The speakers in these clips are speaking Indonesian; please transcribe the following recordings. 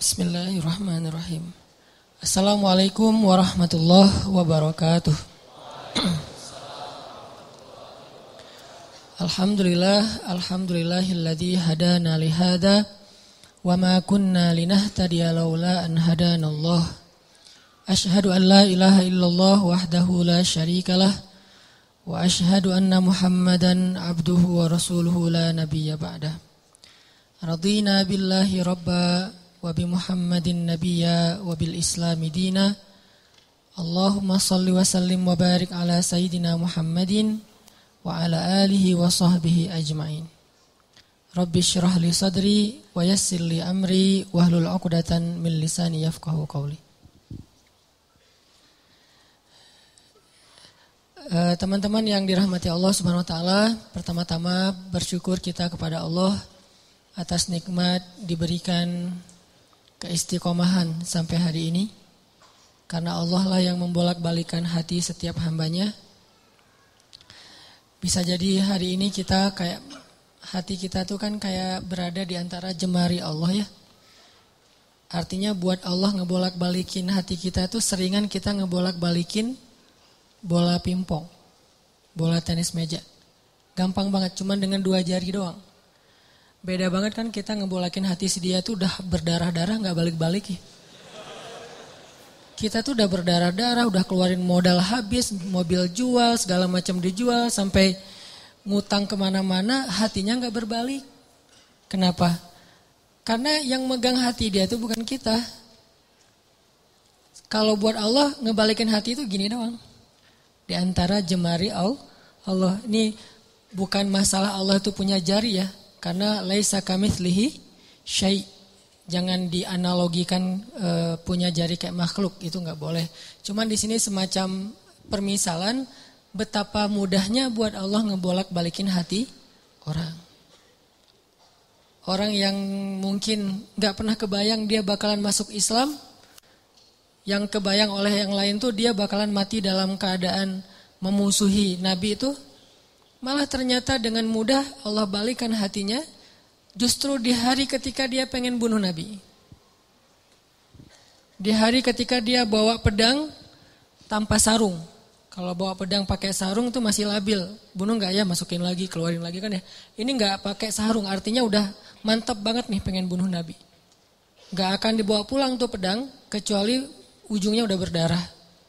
Bismillahirrahmanirrahim. Assalamualaikum warahmatullahi wabarakatuh. Alhamdulillahilladzi hadana lihada wa ma kunna linahtadiya laula an hadanallah. Asyhadu an la ilaha illallah wahdahu la syarikalah wa asyhadu anna Muhammadan abduhu wa rasuluhu la nabiyya ba'dah. Radina billahi rabba wa bi Muhammadin nabiyya wa bil islami dina. Allahumma salli wa sallim wa barik ala sayyidina Muhammadin wa ala alihi wa sahbihi ajma'in. Rabbi syrah li sadri wa yassir li amri wahlul 'uqdatan min lisani yafqahu qawli. Teman-teman yang dirahmati Allah Subhanahu wa taala, pertama-tama bersyukur kita kepada Allah atas nikmat diberikan keistiqomahan sampai hari ini. Karena Allah lah yang membolak-balikan hati setiap hambanya. Bisa jadi hari ini kita kayak hati kita tuh kan kayak berada di antara jemari Allah ya. Artinya buat Allah ngebolak-balikin hati kita tuh seringan kita ngebolak-balikin bola pingpong, bola tenis meja. Gampang banget, cuman dengan 2 jari doang. Beda banget kan kita ngebolakin hati si dia tuh udah berdarah-darah gak balik-balik ya. Kita tuh udah berdarah-darah, udah keluarin modal habis, mobil jual, segala macam dijual, sampai ngutang kemana-mana, hatinya gak berbalik. Kenapa? Karena yang megang hati dia tuh bukan kita. Kalau buat Allah ngebalikin hati itu gini doang. Di antara jemari Allah. Ini bukan masalah Allah itu punya jari ya. Karena laisa kamitslihi syai'. Jangan dianalogikan punya jari kayak makhluk, itu enggak boleh. Cuman di sini semacam permisalan betapa mudahnya buat Allah ngebolak-balikin hati orang. Orang yang mungkin enggak pernah kebayang dia bakalan masuk Islam, yang kebayang oleh yang lain tuh dia bakalan mati dalam keadaan memusuhi Nabi itu. Malah ternyata dengan mudah Allah balikan hatinya justru di hari ketika dia pengen bunuh Nabi. Di hari ketika dia bawa pedang tanpa sarung. Kalau bawa pedang pakai sarung tuh masih labil. Bunuh enggak ya, masukin lagi, keluarin lagi kan ya. Ini enggak pakai sarung, artinya udah mantap banget nih pengen bunuh Nabi. Enggak akan dibawa pulang tuh pedang kecuali ujungnya udah berdarah.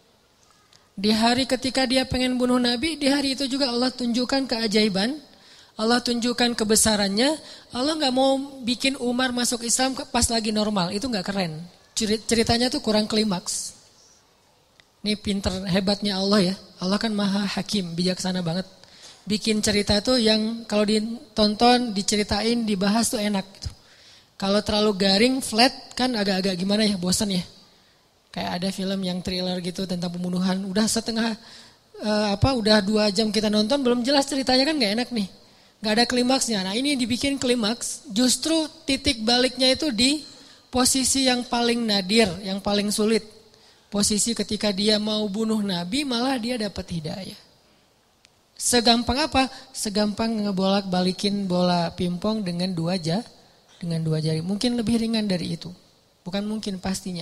Di hari ketika dia pengen bunuh Nabi, di hari itu juga Allah tunjukkan keajaiban, Allah tunjukkan kebesarannya. Allah gak mau bikin Umar masuk Islam pas lagi normal, itu gak keren. Ceritanya tuh kurang klimaks. Ini pinter hebatnya Allah ya. Allah kan maha hakim, bijaksana banget. Bikin cerita tuh yang kalau ditonton, diceritain, dibahas tuh enak gitu. Kalau terlalu garing, flat kan agak-agak gimana ya, bosan ya. Kayak ada film yang thriller gitu tentang pembunuhan. Udah udah 2 jam kita nonton belum jelas ceritanya kan gak enak nih. Gak ada klimaksnya. Nah ini dibikin klimaks. Justru titik baliknya itu di posisi yang paling nadir, yang paling sulit. Posisi ketika dia mau bunuh Nabi malah dia dapat hidayah. Segampang apa? Segampang ngebolak-balikin bola pingpong dengan 2 jari. Mungkin lebih ringan dari itu. Bukan mungkin, pastinya.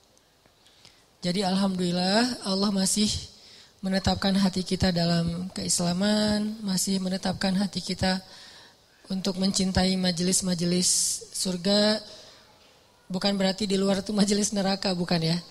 Jadi alhamdulillah Allah masih menetapkan hati kita dalam keislaman, masih menetapkan hati kita untuk mencintai majelis-majelis surga. Bukan berarti di luar itu majelis neraka, bukan ya.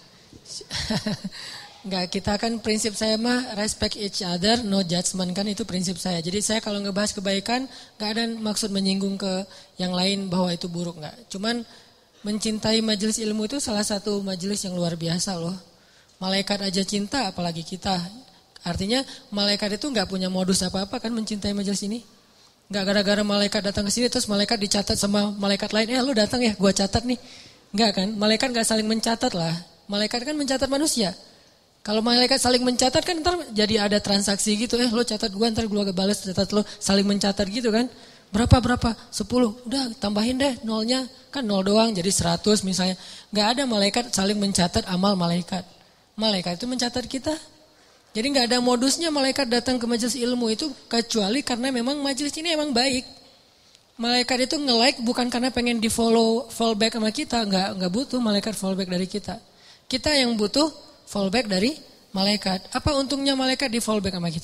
Enggak, kita kan prinsip saya mah respect each other, no judgment, kan itu prinsip saya. Jadi saya kalau ngebahas kebaikan enggak ada maksud menyinggung ke yang lain bahwa itu buruk, enggak. Cuman mencintai majelis ilmu itu salah satu majelis yang luar biasa loh. Malaikat aja cinta, apalagi kita. Artinya malaikat itu gak punya modus apa-apa kan mencintai majelis ini. Gak gara-gara malaikat datang ke sini terus malaikat dicatat sama malaikat lain. Lu datang ya, gua catat nih. Enggak kan, malaikat gak saling mencatat lah. Malaikat kan mencatat manusia. Kalau malaikat saling mencatat kan ntar jadi ada transaksi gitu. Lo catat gua, ntar gua balas catat lo, saling mencatat gitu kan. Berapa? 10. Udah tambahin deh nolnya. Kan 0 doang jadi 100 misalnya. Gak ada malaikat saling mencatat amal malaikat. Malaikat itu mencatat kita. Jadi gak ada modusnya malaikat datang ke majelis ilmu itu kecuali karena memang majelis ini emang baik. malaikat itu nge-like bukan karena pengen di follow back sama kita, nggak butuh malaikat follow back dari kita. Kita yang butuh follow back dari malaikat. Apa untungnya malaikat di follow back sama kita?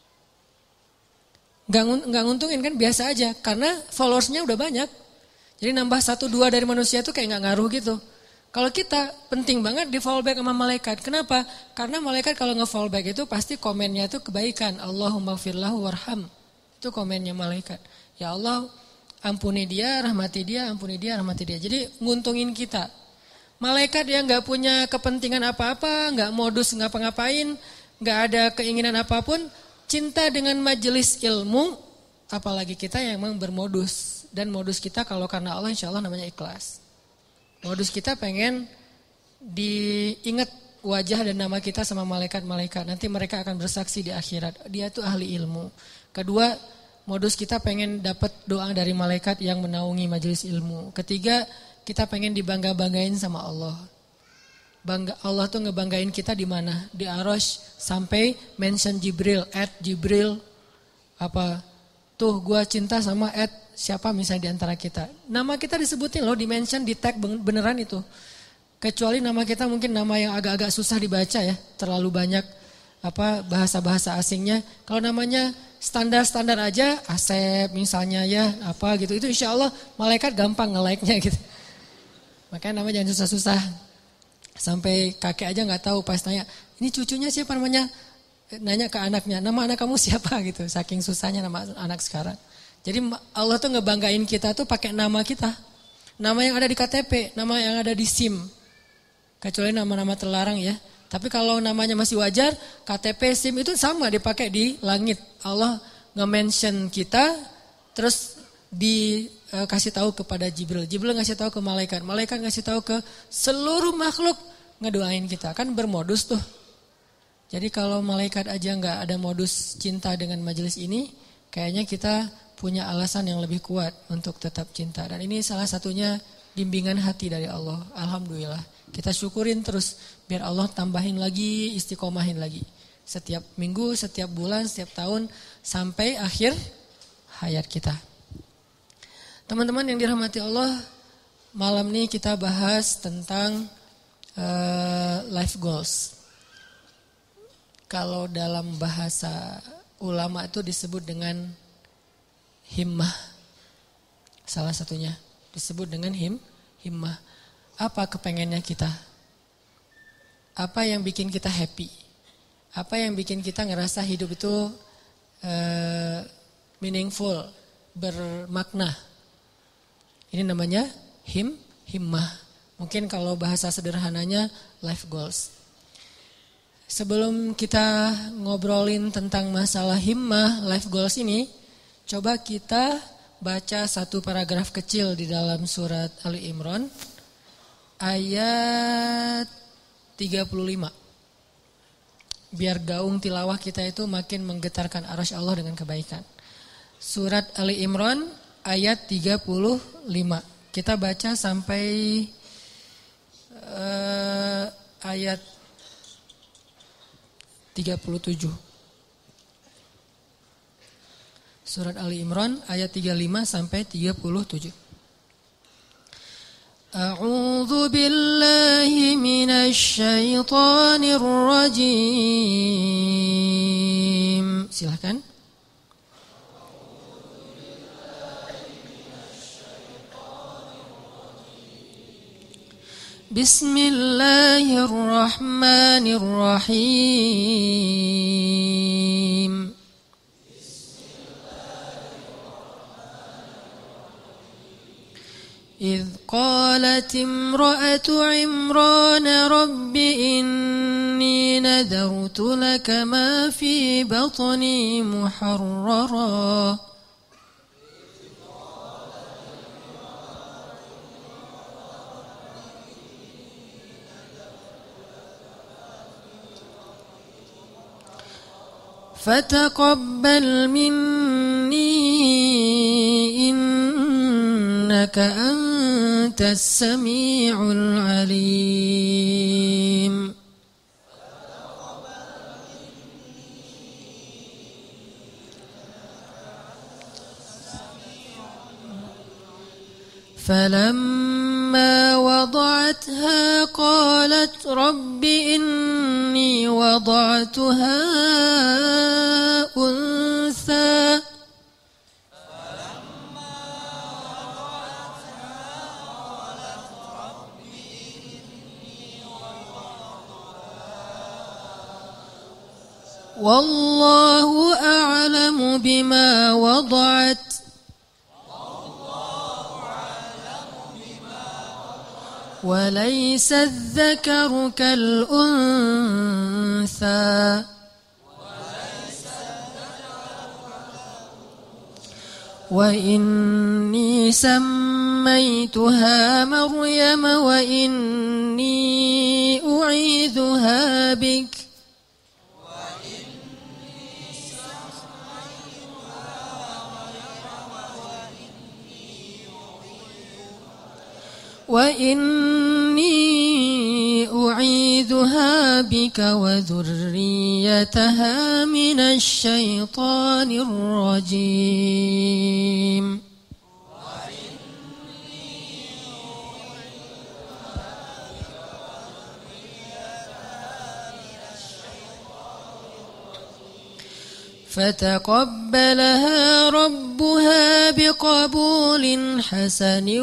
Nggak nguntungin kan, biasa aja karena followersnya udah banyak. Jadi nambah 1-2 dari manusia itu kayak nggak ngaruh gitu. Kalau kita penting banget di follow back sama malaikat. Kenapa? Karena malaikat kalau nge-follow back itu pasti komennya itu kebaikan. Allahumma firlahu warham. Itu komennya malaikat. Ya Allah, ampuni dia, rahmati dia, ampuni dia, rahmati dia. Jadi nguntungin kita. Malaikat yang nggak punya kepentingan apa-apa, nggak modus ngapa-ngapain, nggak ada keinginan apapun, cinta dengan majelis ilmu, apalagi kita yang memang bermodus. Dan modus kita kalau karena Allah insya Allah namanya ikhlas. Modus kita pengen diingat wajah dan nama kita sama malaikat-malaikat. Nanti mereka akan bersaksi di akhirat. Dia tuh ahli ilmu. Kedua, modus kita pengen dapat doa dari malaikat yang menaungi majelis ilmu. Ketiga, kita pengen dibangga-banggain sama Allah. Allah tuh ngebanggain kita di mana? Di Arasy sampai mention Jibril, @Jibril apa? Tuh gua cinta sama siapa misalnya di antara kita. Nama kita disebutin loh, di mention, di tag beneran itu. Kecuali nama kita mungkin nama yang agak-agak susah dibaca ya, terlalu banyak bahasa-bahasa asingnya. Kalau namanya standar-standar aja, Asep misalnya ya, apa gitu. Itu insya Allah malaikat gampang nge-like-nya gitu. Makanya nama jangan susah-susah. Sampai kakek aja nggak tahu pas tanya, ini cucunya siapa namanya? Nanya ke anaknya, nama anak kamu siapa gitu. Saking susahnya nama anak sekarang. Jadi Allah tuh ngebanggain kita tuh pakai nama kita. Nama yang ada di KTP, nama yang ada di SIM. Kecuali nama-nama terlarang ya. Tapi kalau namanya masih wajar, KTP, SIM itu sama dipakai di langit. Allah nge-mention kita, terus dikasih tahu kepada Jibril. Jibril ngasih tahu ke malaikat. Malaikat ngasih tahu ke seluruh makhluk, ngedoain kita. Kan bermodus tuh. Jadi kalau malaikat aja nggak ada modus cinta dengan majelis ini, kayaknya kita punya alasan yang lebih kuat untuk tetap cinta. Dan ini salah satunya bimbingan hati dari Allah. Alhamdulillah. Kita syukurin terus biar Allah tambahin lagi, istiqomahin lagi. Setiap minggu, setiap bulan, setiap tahun sampai akhir hayat kita. Teman-teman yang dirahmati Allah, malam ini kita bahas tentang life goals. Kalau dalam bahasa ulama itu disebut dengan himmah. Salah satunya disebut dengan himmah. Apa kepengennya kita? Apa yang bikin kita happy? Apa yang bikin kita ngerasa hidup itu meaningful, bermakna? Ini namanya himmah. Mungkin kalau bahasa sederhananya life goals. Sebelum kita ngobrolin tentang masalah himmah, life goals ini, coba kita baca satu paragraf kecil di dalam surat Ali Imran ayat 35. Biar gaung tilawah kita itu makin menggetarkan arasy Allah dengan kebaikan. Surat Ali Imran ayat 35. Kita baca sampai ayat 37. Surat Ali Imran ayat 35 sampai 37. A'udzu billahi minasy syaithanir rajim. Silakan. Bismillahirrahmanirrahim. إذ قالت امرأة عمران رب إني نذرت لك ما في بطني محررا فتقبل مني إنك أنت السميع العليم فلما وضعتها قالت رب إني وضعتها أنثى والله أعلم بما وضعت وليس الذكر كالأنثى وإني سميتها مريم وإني أعيذها بك وذريتها من الشيطان الرجيم فتقبلها ربها بقبول حسن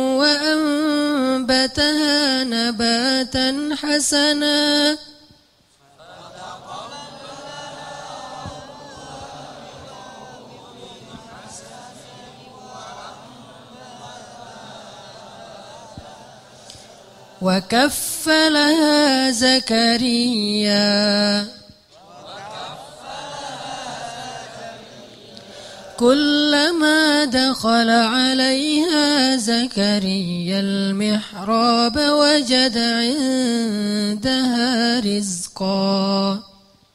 وأنبتها نباتا حسنا وكفلها زكريا كلما دخل عليها زكريا المحراب وجد عندها رزقا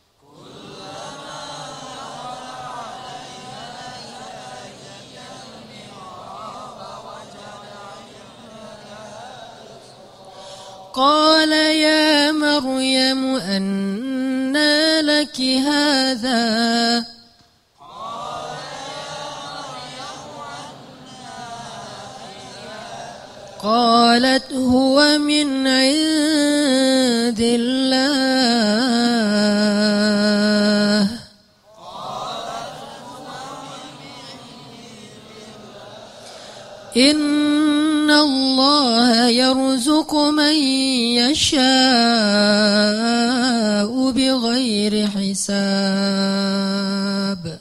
قال يا مريم أنى لك هذا قالت هو من عند الله إن الله يرزق من يشاء بغير حساب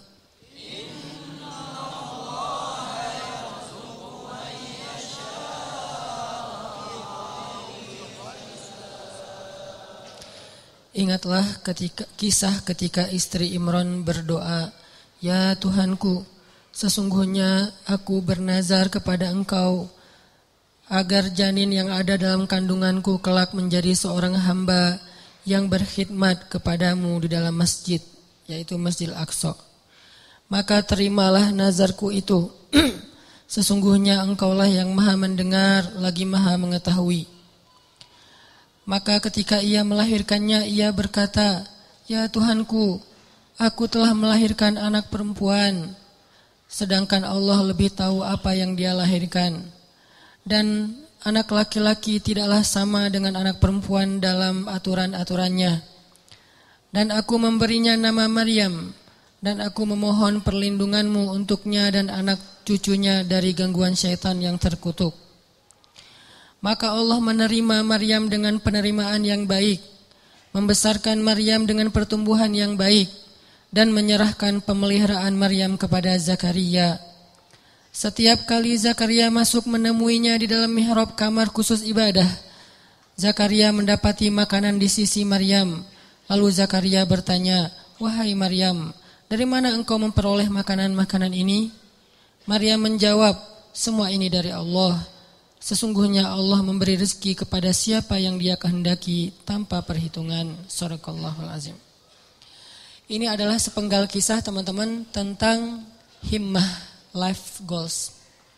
Ingatlah kisah ketika istri Imran berdoa, "Ya Tuhanku, sesungguhnya aku bernazar kepada Engkau agar janin yang ada dalam kandunganku kelak menjadi seorang hamba yang berkhidmat kepadamu di dalam masjid, yaitu Masjid Al-Aqsa. Maka terimalah nazarku itu. Sesungguhnya Engkaulah yang Maha mendengar lagi Maha mengetahui." Maka ketika ia melahirkannya, ia berkata, "Ya Tuhanku, aku telah melahirkan anak perempuan, sedangkan Allah lebih tahu apa yang dia lahirkan. Dan anak laki-laki tidaklah sama dengan anak perempuan dalam aturan-aturannya. Dan aku memberinya nama Maryam, dan aku memohon perlindunganmu untuknya dan anak cucunya dari gangguan syaitan yang terkutuk." Maka Allah menerima Maryam dengan penerimaan yang baik, membesarkan Maryam dengan pertumbuhan yang baik, dan menyerahkan pemeliharaan Maryam kepada Zakaria. Setiap kali Zakaria masuk menemuinya di dalam mihrab kamar khusus ibadah, Zakaria mendapati makanan di sisi Maryam. Lalu Zakaria bertanya, "Wahai Maryam, dari mana engkau memperoleh makanan-makanan ini?" Maryam menjawab, "Semua ini dari Allah. Sesungguhnya Allah memberi rezeki kepada siapa yang Dia kehendaki tanpa perhitungan." Shadaqallahul azim. Ini adalah sepenggal kisah teman-teman tentang himmah, life goals.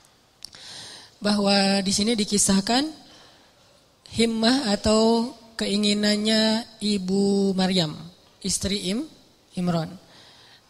Bahwa di sini dikisahkan himmah atau keinginannya Ibu Maryam, istri Imran.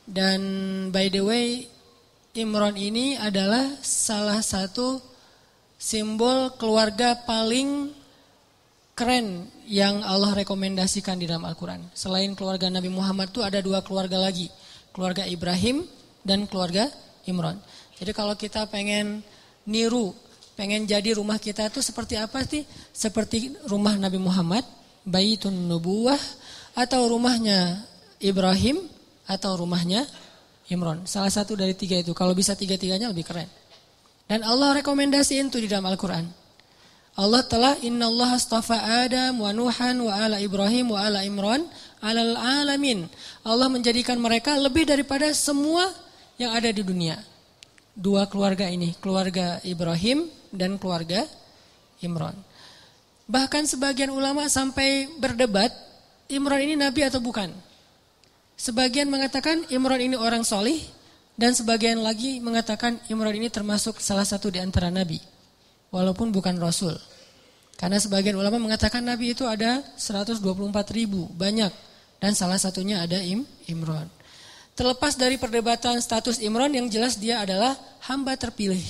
Dan by the way, Imran ini adalah salah satu simbol keluarga paling keren yang Allah rekomendasikan di dalam Al-Quran. Selain keluarga Nabi Muhammad itu ada 2 keluarga lagi. Keluarga Ibrahim dan keluarga Imran. Jadi kalau kita pengen niru, pengen jadi rumah kita itu seperti apa sih? Seperti rumah Nabi Muhammad, Baitun Nubuwah, atau rumahnya Ibrahim, atau rumahnya Imran. Salah satu dari 3 itu. Kalau bisa 3-3-nya lebih keren. Dan Allah rekomendasiin itu di dalam Al-Quran. Allah telah innallaha astafa Adam wa Nuhan wa ala Ibrahim wa ala Imran alal alamin. Allah menjadikan mereka lebih daripada semua yang ada di dunia. 2 keluarga ini, keluarga Ibrahim dan keluarga Imran. Bahkan sebagian ulama sampai berdebat, Imran ini nabi atau bukan. Sebagian mengatakan Imran ini orang solih, dan sebagian lagi mengatakan Imran ini termasuk salah satu di antara nabi. Walaupun bukan Rasul. Karena sebagian ulama mengatakan Nabi itu ada 124.000, banyak. Dan salah satunya ada Imran. Terlepas dari perdebatan status Imran, yang jelas dia adalah hamba terpilih.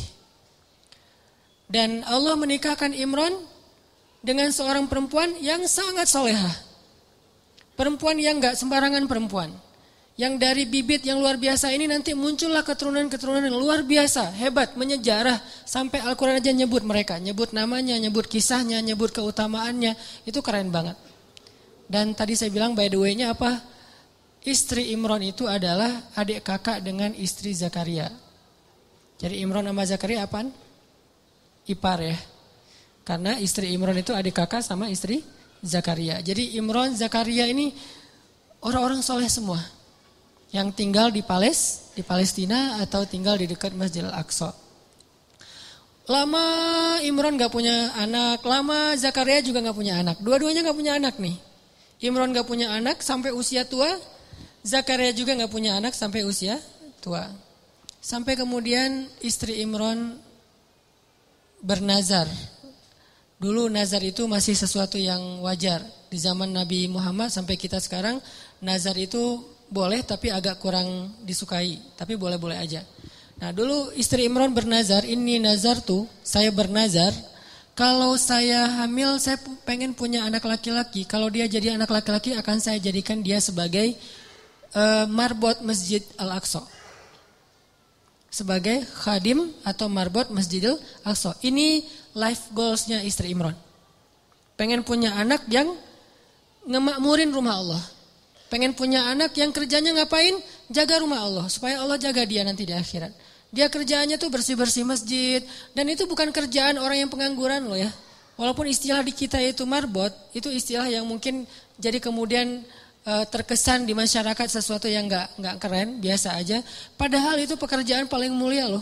Dan Allah menikahkan Imran dengan seorang perempuan yang sangat solehah. Perempuan yang gak sembarangan perempuan. Yang dari bibit yang luar biasa ini nanti muncullah keturunan-keturunan yang luar biasa, hebat, menyejarah. Sampai Al-Quran aja nyebut mereka, nyebut namanya, nyebut kisahnya, nyebut keutamaannya. Itu keren banget. Dan tadi saya bilang by the way-nya apa? Istri Imran itu adalah adik kakak dengan istri Zakaria. Jadi Imran sama Zakaria apaan? Ipar ya. Karena istri Imran itu adik kakak sama istri Zakaria. Jadi Imran, Zakaria ini orang-orang soleh semua. Yang tinggal di Palestina atau tinggal di dekat Masjidil Aqsa. Lama Imran gak punya anak, lama Zakaria juga gak punya anak. Dua-duanya gak punya anak nih. Imran gak punya anak sampai usia tua, Zakaria juga gak punya anak sampai usia tua. Sampai kemudian istri Imran bernazar. Dulu nazar itu masih sesuatu yang wajar. Di zaman Nabi Muhammad sampai kita sekarang, nazar itu boleh tapi agak kurang disukai. Tapi boleh-boleh aja. Nah dulu istri Imran bernazar, ini nazar tuh, saya bernazar. Kalau saya hamil, saya pengen punya anak laki-laki. Kalau dia jadi anak laki-laki, akan saya jadikan dia sebagai marbot Masjid Al-Aqsa. Sebagai khadim atau marbot Masjidil Aqsa. Ini life goalsnya istri Imran. Pengen punya anak yang ngemakmurin rumah Allah. Pengen punya anak yang kerjanya ngapain? Jaga rumah Allah. Supaya Allah jaga dia nanti di akhirat. Dia kerjaannya tuh bersih-bersih masjid. Dan itu bukan kerjaan orang yang pengangguran loh ya. Walaupun istilah di kita itu marbot. Itu istilah yang mungkin jadi kemudian terkesan di masyarakat sesuatu yang gak keren. Biasa aja. Padahal itu pekerjaan paling mulia loh.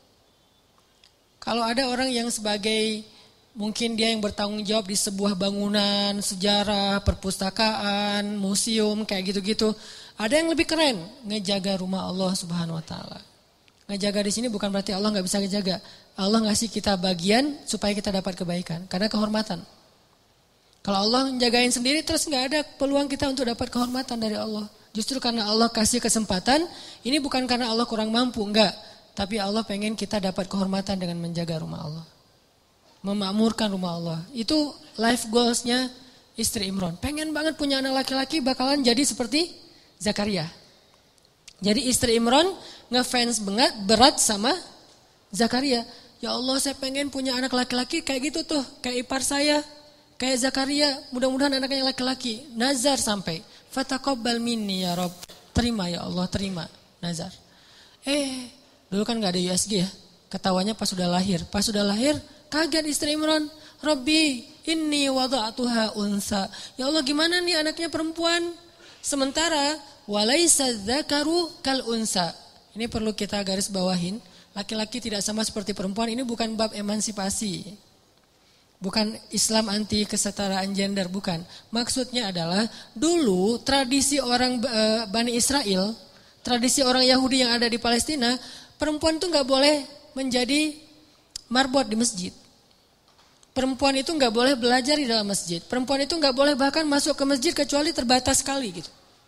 Kalau ada orang yang sebagai mungkin dia yang bertanggung jawab di sebuah bangunan, sejarah, perpustakaan, museum, kayak gitu-gitu. Ada yang lebih keren, ngejaga rumah Allah Subhanahu Wa Taala. Ngejaga di sini bukan berarti Allah nggak bisa ngejaga. Allah ngasih kita bagian supaya kita dapat kebaikan, karena kehormatan. Kalau Allah menjagain sendiri terus nggak ada peluang kita untuk dapat kehormatan dari Allah. Justru karena Allah kasih kesempatan, ini bukan karena Allah kurang mampu, enggak. Tapi Allah pengen kita dapat kehormatan dengan menjaga rumah Allah. Memakmurkan rumah Allah. Itu life goalsnya istri Imran. Pengen banget punya anak laki-laki bakalan jadi seperti Zakaria. Jadi istri Imran ngefans banget berat sama Zakaria. Ya Allah saya pengen punya anak laki-laki kayak gitu tuh. Kayak ipar saya. Kayak Zakaria. Mudah-mudahan anaknya laki-laki. Nazar sampai. Fataqabbal minni ya Rabb. Terima ya Allah, terima. Nazar. Dulu kan gak ada USG ya. Ketawanya pas sudah lahir. Pas sudah lahir kaget istri Imran. Rabbi inni wada'tuha unsa. Ya Allah gimana nih anaknya perempuan. Sementara walaysa dzakaru kal unsa. Ini perlu kita garis bawahin. Laki-laki tidak sama seperti perempuan. Ini bukan bab emansipasi. Bukan Islam anti kesetaraan gender. Bukan. Maksudnya adalah dulu tradisi orang Bani Israel. Tradisi orang Yahudi yang ada di Palestina. Perempuan itu gak boleh menjadi marbot di masjid. Perempuan itu gak boleh belajar di dalam masjid. Perempuan itu gak boleh bahkan masuk ke masjid kecuali terbatas sekali gitu.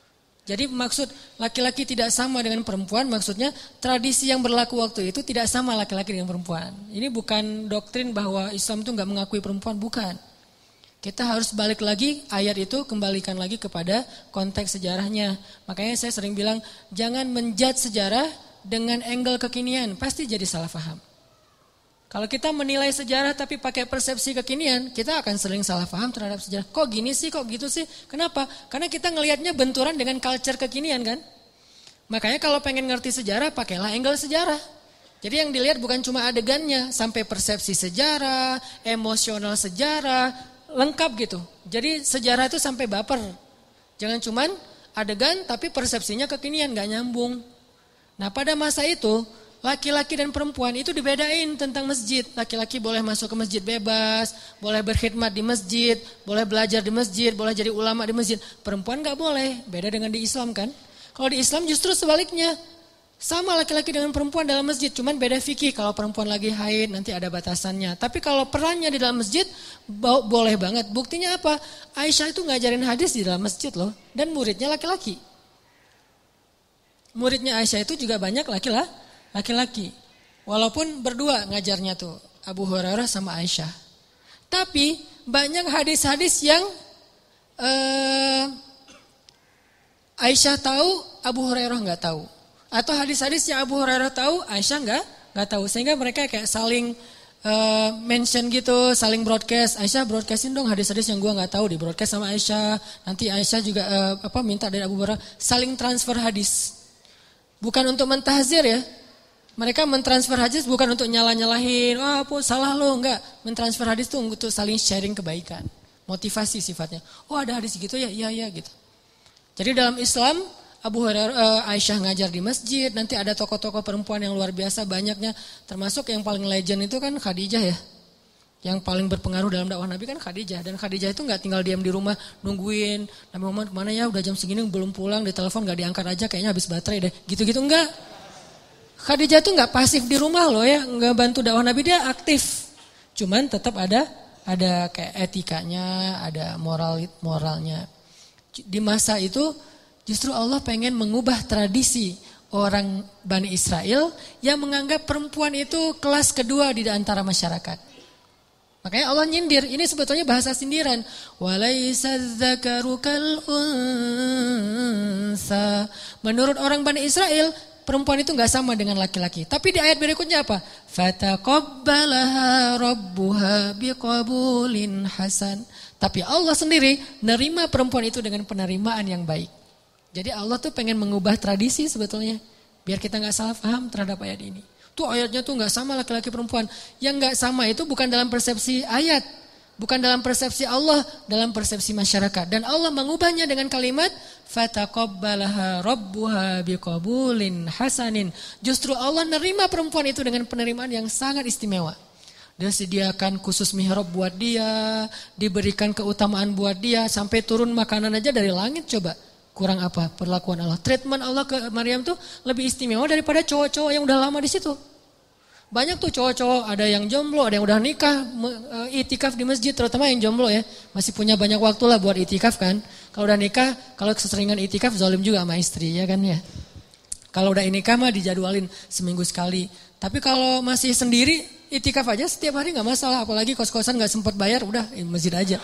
Jadi maksud laki-laki tidak sama dengan perempuan, maksudnya tradisi yang berlaku waktu itu tidak sama laki-laki dengan perempuan. Ini bukan doktrin bahwa Islam itu nggak mengakui perempuan, bukan. Kita harus balik lagi ayat itu, kembalikan lagi kepada konteks sejarahnya. Makanya saya sering bilang, jangan menjudge sejarah dengan angle kekinian, pasti jadi salah paham. Kalau kita menilai sejarah tapi pakai persepsi kekinian, kita akan sering salah paham terhadap sejarah. Kok gini sih, kok gitu sih? Kenapa? Karena kita ngelihatnya benturan dengan culture kekinian kan. Makanya kalau pengen ngerti sejarah, pakailah angle sejarah. Jadi yang dilihat bukan cuma adegannya, sampai persepsi sejarah, emosional sejarah, lengkap gitu. Jadi sejarah itu sampai baper. Jangan cuman adegan tapi persepsinya kekinian, gak nyambung. Nah pada masa itu, laki-laki dan perempuan itu dibedain tentang masjid. Laki-laki boleh masuk ke masjid bebas, boleh berkhidmat di masjid, boleh belajar di masjid, boleh jadi ulama di masjid. Perempuan gak boleh, beda dengan di Islam kan. Kalau di Islam justru sebaliknya. Sama laki-laki dengan perempuan dalam masjid, cuman beda fikih. Kalau perempuan lagi haid nanti ada batasannya. Tapi kalau perannya di dalam masjid, boleh banget. Buktinya apa? Aisyah itu ngajarin hadis di dalam masjid loh. Dan muridnya laki-laki. Muridnya Aisyah itu juga banyak laki-laki. Walaupun berdua ngajarnya tuh, Abu Hurairah sama Aisyah. Tapi banyak hadis-hadis yang Aisyah tahu, Abu Hurairah nggak tahu. Atau hadis-hadis yang Abu Hurairah tahu, Aisyah nggak tahu. Sehingga mereka kayak saling mention gitu, saling broadcast. Aisyah broadcastin dong hadis-hadis yang gua nggak tahu, di broadcast sama Aisyah. Nanti Aisyah juga minta dari Abu Hurairah, saling transfer hadis. Bukan untuk mentahzir ya. Mereka mentransfer hadis bukan untuk nyalah-nyalahin, salah lo, enggak. Mentransfer hadis itu untuk saling sharing kebaikan. Motivasi sifatnya. Oh ada hadis gitu ya, iya gitu. Jadi dalam Islam, Abu Hurairah, Aisyah ngajar di masjid, nanti ada tokoh-tokoh perempuan yang luar biasa banyaknya. Termasuk yang paling legend itu kan Khadijah ya. Yang paling berpengaruh dalam dakwah Nabi kan Khadijah. Dan Khadijah itu gak tinggal diam di rumah nungguin, Nabi Muhammad kemana ya, udah jam segini belum pulang, ditelepon gak diangkat aja, kayaknya habis baterai deh. Gitu-gitu enggak. Khadijah itu gak pasif di rumah loh ya, gak bantu dakwah Nabi, dia aktif. Cuman tetap ada kayak etikanya, ada moralnya. Di masa itu justru Allah pengen mengubah tradisi orang Bani Israel yang menganggap perempuan itu kelas kedua di antara masyarakat. Makanya Allah nyindir, ini sebetulnya bahasa sindiran. Walaysa dzakaru kal unsa. Menurut orang Bani Israel, perempuan itu enggak sama dengan laki-laki. Tapi di ayat berikutnya apa? Fataqabbalaha rabbuha biqabulin hasan. Tapi Allah sendiri nerima perempuan itu dengan penerimaan yang baik. Jadi Allah tuh pengen mengubah tradisi sebetulnya. Biar kita gak salah paham terhadap ayat ini. Tuh ayatnya tuh gak sama laki-laki perempuan. Yang gak sama itu bukan dalam persepsi ayat. Bukan dalam persepsi Allah, dalam persepsi masyarakat. Dan Allah mengubahnya dengan kalimat fataqabbalaha rabbuha biqabulin hasanin. Justru Allah nerima perempuan itu dengan penerimaan yang sangat istimewa. Dia sediakan khusus mihrab buat dia, diberikan keutamaan buat dia, sampai turun makanan aja dari langit coba. Kurang apa perlakuan Allah? Treatment Allah ke Maryam tuh lebih istimewa daripada cowok-cowok yang udah lama di situ. Banyak tuh cowok-cowok, ada yang jomblo, ada yang udah nikah, itikaf di masjid, terutama yang jomblo ya. Masih punya banyak waktu lah buat itikaf kan. Kalau udah nikah, kalau keseringan itikaf zalim juga sama istri ya kan ya. Kalau udah inikah mah dijadwalin seminggu sekali. Tapi kalau masih sendiri, itikaf aja setiap hari gak masalah. Apalagi kos-kosan gak sempat bayar, udah masjid aja.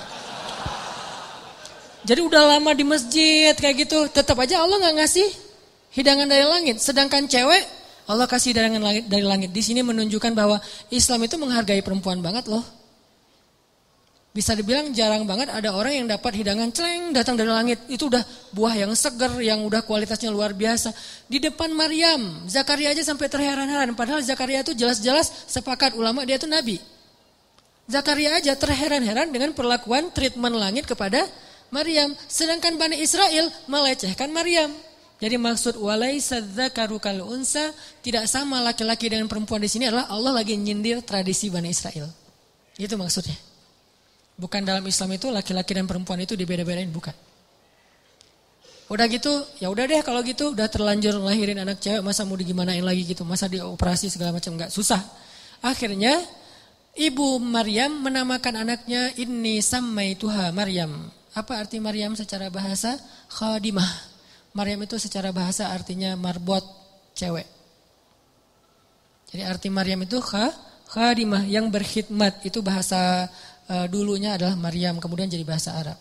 Jadi udah lama di masjid kayak gitu, tetap aja Allah gak ngasih hidangan dari langit. Sedangkan cewek, Allah kasih hidangan dari langit. Di sini menunjukkan bahwa Islam itu menghargai perempuan banget loh. Bisa dibilang jarang banget ada orang yang dapat hidangan celeng datang dari langit. Itu udah buah yang segar, yang udah kualitasnya luar biasa. Di depan Maryam, Zakaria aja sampai terheran-heran. Padahal Zakaria itu jelas-jelas sepakat ulama dia itu nabi. Zakaria aja terheran-heran dengan perlakuan treatment langit kepada Maryam. Sedangkan Bani Israel melecehkan Maryam. Jadi maksud walaysa dzakaru kal unsa, tidak sama laki-laki dengan perempuan di sini adalah Allah lagi nyindir tradisi Bani Israel. Itu maksudnya. Bukan dalam Islam itu laki-laki dan perempuan itu dibeda-bedain, bukan. Udah gitu, ya udah deh kalau gitu udah terlanjur lahirin anak cewek, masa mau digimanain lagi gitu, masa dioperasi segala macam, enggak, susah. Akhirnya ibu Maryam menamakan anaknya inni sammaituha Maryam. Apa arti Maryam secara bahasa? Khadimah. Maryam itu secara bahasa artinya marbot, cewek. Jadi arti Maryam itu khadimah, yang berkhidmat. Itu bahasa dulunya adalah Maryam, kemudian jadi bahasa Arab.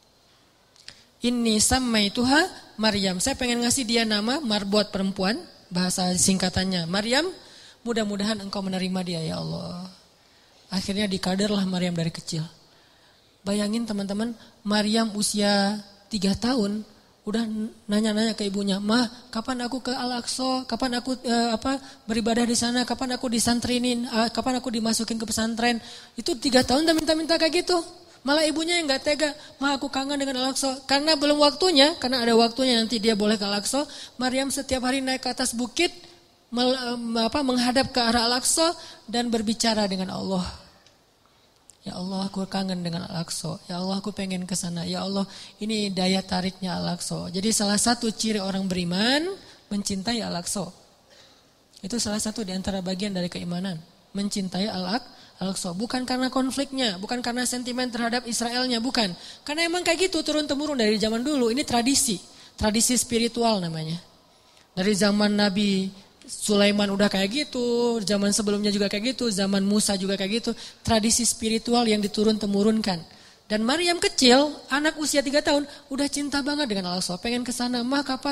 Inni sammaituha Maryam. Saya pengen ngasih dia nama marbot, perempuan, bahasa singkatannya Maryam. Mudah-mudahan engkau menerima dia ya Allah. Akhirnya dikaderlah Maryam dari kecil. Bayangin teman-teman, Maryam usia 3 tahun udah nanya-nanya ke ibunya, "Mah, kapan aku ke Al-Aqsa? Kapan aku beribadah di sana? Kapan aku disantrinin? Kapan aku dimasukin ke pesantren?" Itu 3 tahun udah minta-minta kayak gitu. Malah ibunya yang enggak tega, "Mah, aku kangen dengan Al-Aqsa." Karena belum waktunya, karena ada waktunya nanti dia boleh ke Al-Aqsa. Maryam setiap hari naik ke atas bukit, menghadap ke arah Al-Aqsa dan berbicara dengan Allah. Ya Allah, aku kangen dengan Al-Aqsa. Ya Allah, aku pengen ke sana. Ya Allah, ini daya tariknya Al-Aqsa. Jadi salah satu ciri orang beriman mencintai Al-Aqsa. Itu salah satu di antara bagian dari keimanan, mencintai Al-Aqsa. Bukan karena konfliknya, bukan karena sentimen terhadap Israelnya, bukan. Karena emang kayak gitu turun-temurun dari zaman dulu. Ini tradisi spiritual namanya. Dari zaman Nabi Sulaiman udah kayak gitu, zaman sebelumnya juga kayak gitu, zaman Musa juga kayak gitu. Tradisi spiritual yang diturun-temurunkan. Dan Maryam kecil, anak usia 3 tahun, udah cinta banget dengan Al-Aqsa, pengen ke sana. Mah kapan?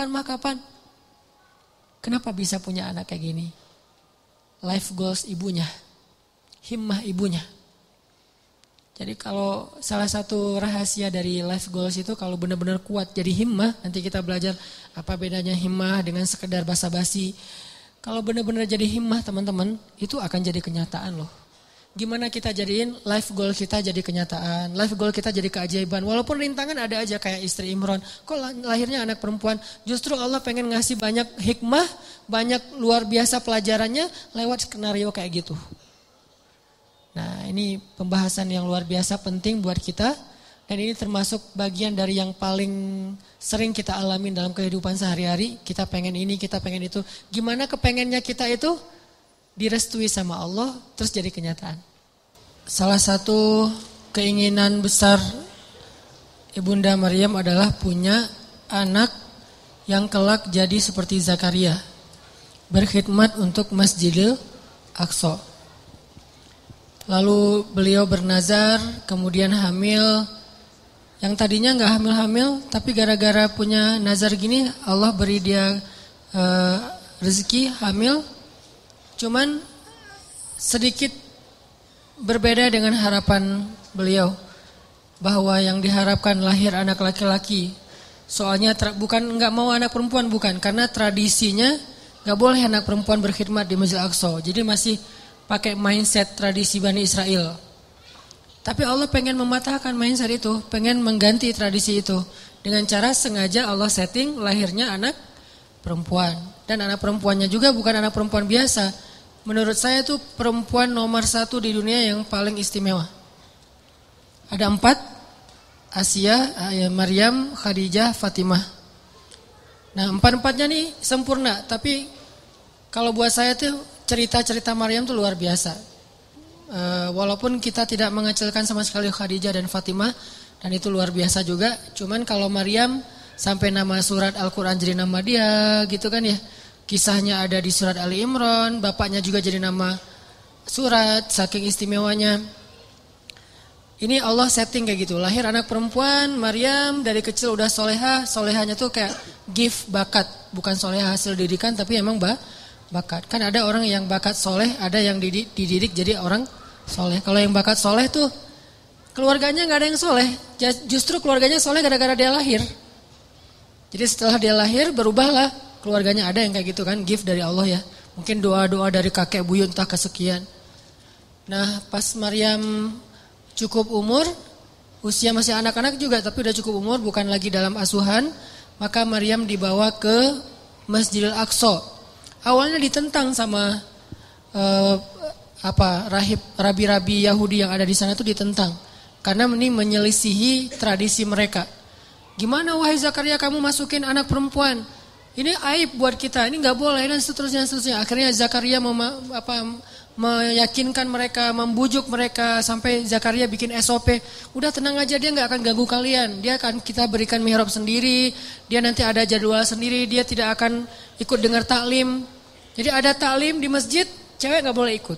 Kenapa bisa punya anak kayak gini? Life goals ibunya, himmah ibunya. Jadi kalau salah satu rahasia dari life goals itu kalau benar-benar kuat jadi himmah, nanti kita belajar apa bedanya himmah dengan sekedar basa-basi. Kalau benar-benar jadi himmah teman-teman, itu akan jadi kenyataan loh. Gimana kita jadiin life goal kita jadi kenyataan, life goal kita jadi keajaiban. Walaupun rintangan ada aja kayak istri Imran, kok lahirnya anak perempuan. Justru Allah pengen ngasih banyak hikmah, banyak luar biasa pelajarannya lewat skenario kayak gitu. Nah, ini pembahasan yang luar biasa penting buat kita. Dan ini termasuk bagian dari yang paling sering kita alamin dalam kehidupan sehari-hari. Kita pengen ini, kita pengen itu. Gimana kepengennya kita itu direstui sama Allah, terus jadi kenyataan. Salah satu keinginan besar Ibunda Maryam adalah punya anak yang kelak jadi seperti Zakaria, berkhidmat untuk Masjidil Aqsa. Lalu beliau bernazar, kemudian hamil. Yang tadinya gak hamil-hamil, tapi gara-gara punya nazar gini, Allah beri dia rezeki hamil. Cuman sedikit berbeda dengan harapan beliau, bahwa yang diharapkan lahir anak laki-laki. Soalnya bukan gak mau anak perempuan, bukan. Karena tradisinya gak boleh anak perempuan berkhidmat di Masjid Aqsa. Jadi masih pakai mindset tradisi Bani Israel. Tapi Allah pengen mematahkan mindset itu, pengen mengganti tradisi itu. Dengan cara sengaja Allah setting lahirnya anak perempuan. Dan anak perempuannya juga bukan anak perempuan biasa. Menurut saya itu perempuan nomor 1 di dunia yang paling istimewa. Ada 4, Asia, Maryam, Khadijah, Fatimah. Nah 4-4-nya nih sempurna. Tapi kalau buat saya tuh cerita-cerita Maryam tuh luar biasa. Walaupun kita tidak mengecilkan sama sekali Khadijah dan Fatimah, dan itu luar biasa juga. Cuman kalau Maryam sampai nama surat Al-Quran jadi nama dia gitu kan ya. Kisahnya ada di surat Ali Imran, bapaknya juga jadi nama surat, saking istimewanya. Ini Allah setting kayak gitu. Lahir anak perempuan, Maryam dari kecil udah solehah. Solehahnya tuh kayak gift, bakat. Bukan solehah hasil didikan, tapi emang bakat. Kan ada orang yang bakat soleh, ada yang dididik jadi orang soleh. Kalau yang bakat soleh tuh keluarganya gak ada yang soleh. Justru keluarganya soleh gara-gara dia lahir. Jadi setelah dia lahir berubahlah keluarganya. Ada yang kayak gitu kan, gift dari Allah ya. Mungkin doa-doa dari kakek buyut entah kesekian. Nah pas Maryam cukup umur, usia masih anak-anak juga tapi udah cukup umur, bukan lagi dalam asuhan, maka Maryam dibawa ke Masjidil Aqsa. Awalnya ditentang sama rabi-rabi Yahudi yang ada di sana itu ditentang karena ini menyelisihi tradisi mereka. Gimana wahai Zakaria kamu masukin anak perempuan? Ini aib buat kita, ini nggak boleh dan seterusnya. Akhirnya Zakaria meyakinkan mereka, membujuk mereka sampai Zakaria bikin SOP. Udah tenang aja, dia nggak akan ganggu kalian. Dia akan kita berikan mihrab sendiri. Dia nanti ada jadwal sendiri. Dia tidak akan ikut dengar taklim. Jadi ada taklim di masjid, cewek nggak boleh ikut.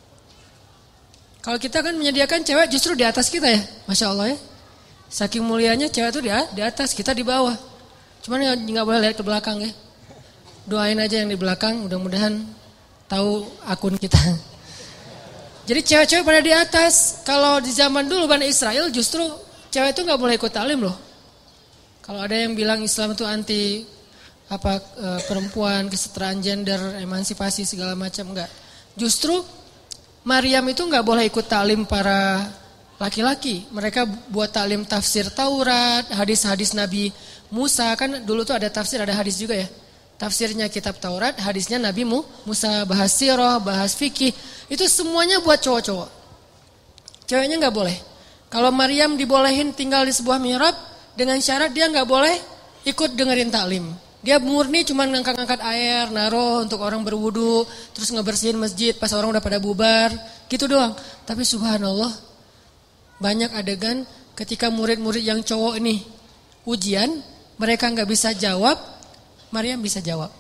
Kalau kita kan menyediakan cewek justru di atas kita ya, masya Allah ya. Saking mulianya cewek itu di atas, kita di bawah. Cuman nggak boleh lihat ke belakang ya. Doain aja yang di belakang, mudah-mudahan tahu akun kita. Jadi cewek-cewek pada di atas. Kalau di zaman dulu Bani Israel justru cewek itu nggak boleh ikut taklim loh. Kalau ada yang bilang Islam itu anti perempuan, kesetaraan gender, emansipasi segala macam, enggak. Justru Maryam itu nggak boleh ikut taklim para laki-laki. Mereka buat taklim tafsir Taurat, hadis-hadis Nabi Musa, kan dulu tuh ada tafsir, ada hadis juga ya. Tafsirnya kitab Taurat, hadisnya Nabi Musa, bahas sirah, bahas fikih. Itu semuanya buat cowok-cowok. Ceweknya nggak boleh. Kalau Maryam dibolehin tinggal di sebuah mihrab dengan syarat dia nggak boleh ikut dengerin taklim. Dia murni cuma ngangkat-ngangkat air, naruh untuk orang berwudu, terus ngebersihin masjid pas orang udah pada bubar, gitu doang. Tapi subhanallah, banyak adegan ketika murid-murid yang cowok ini ujian, mereka nggak bisa jawab, Maryam bisa jawab.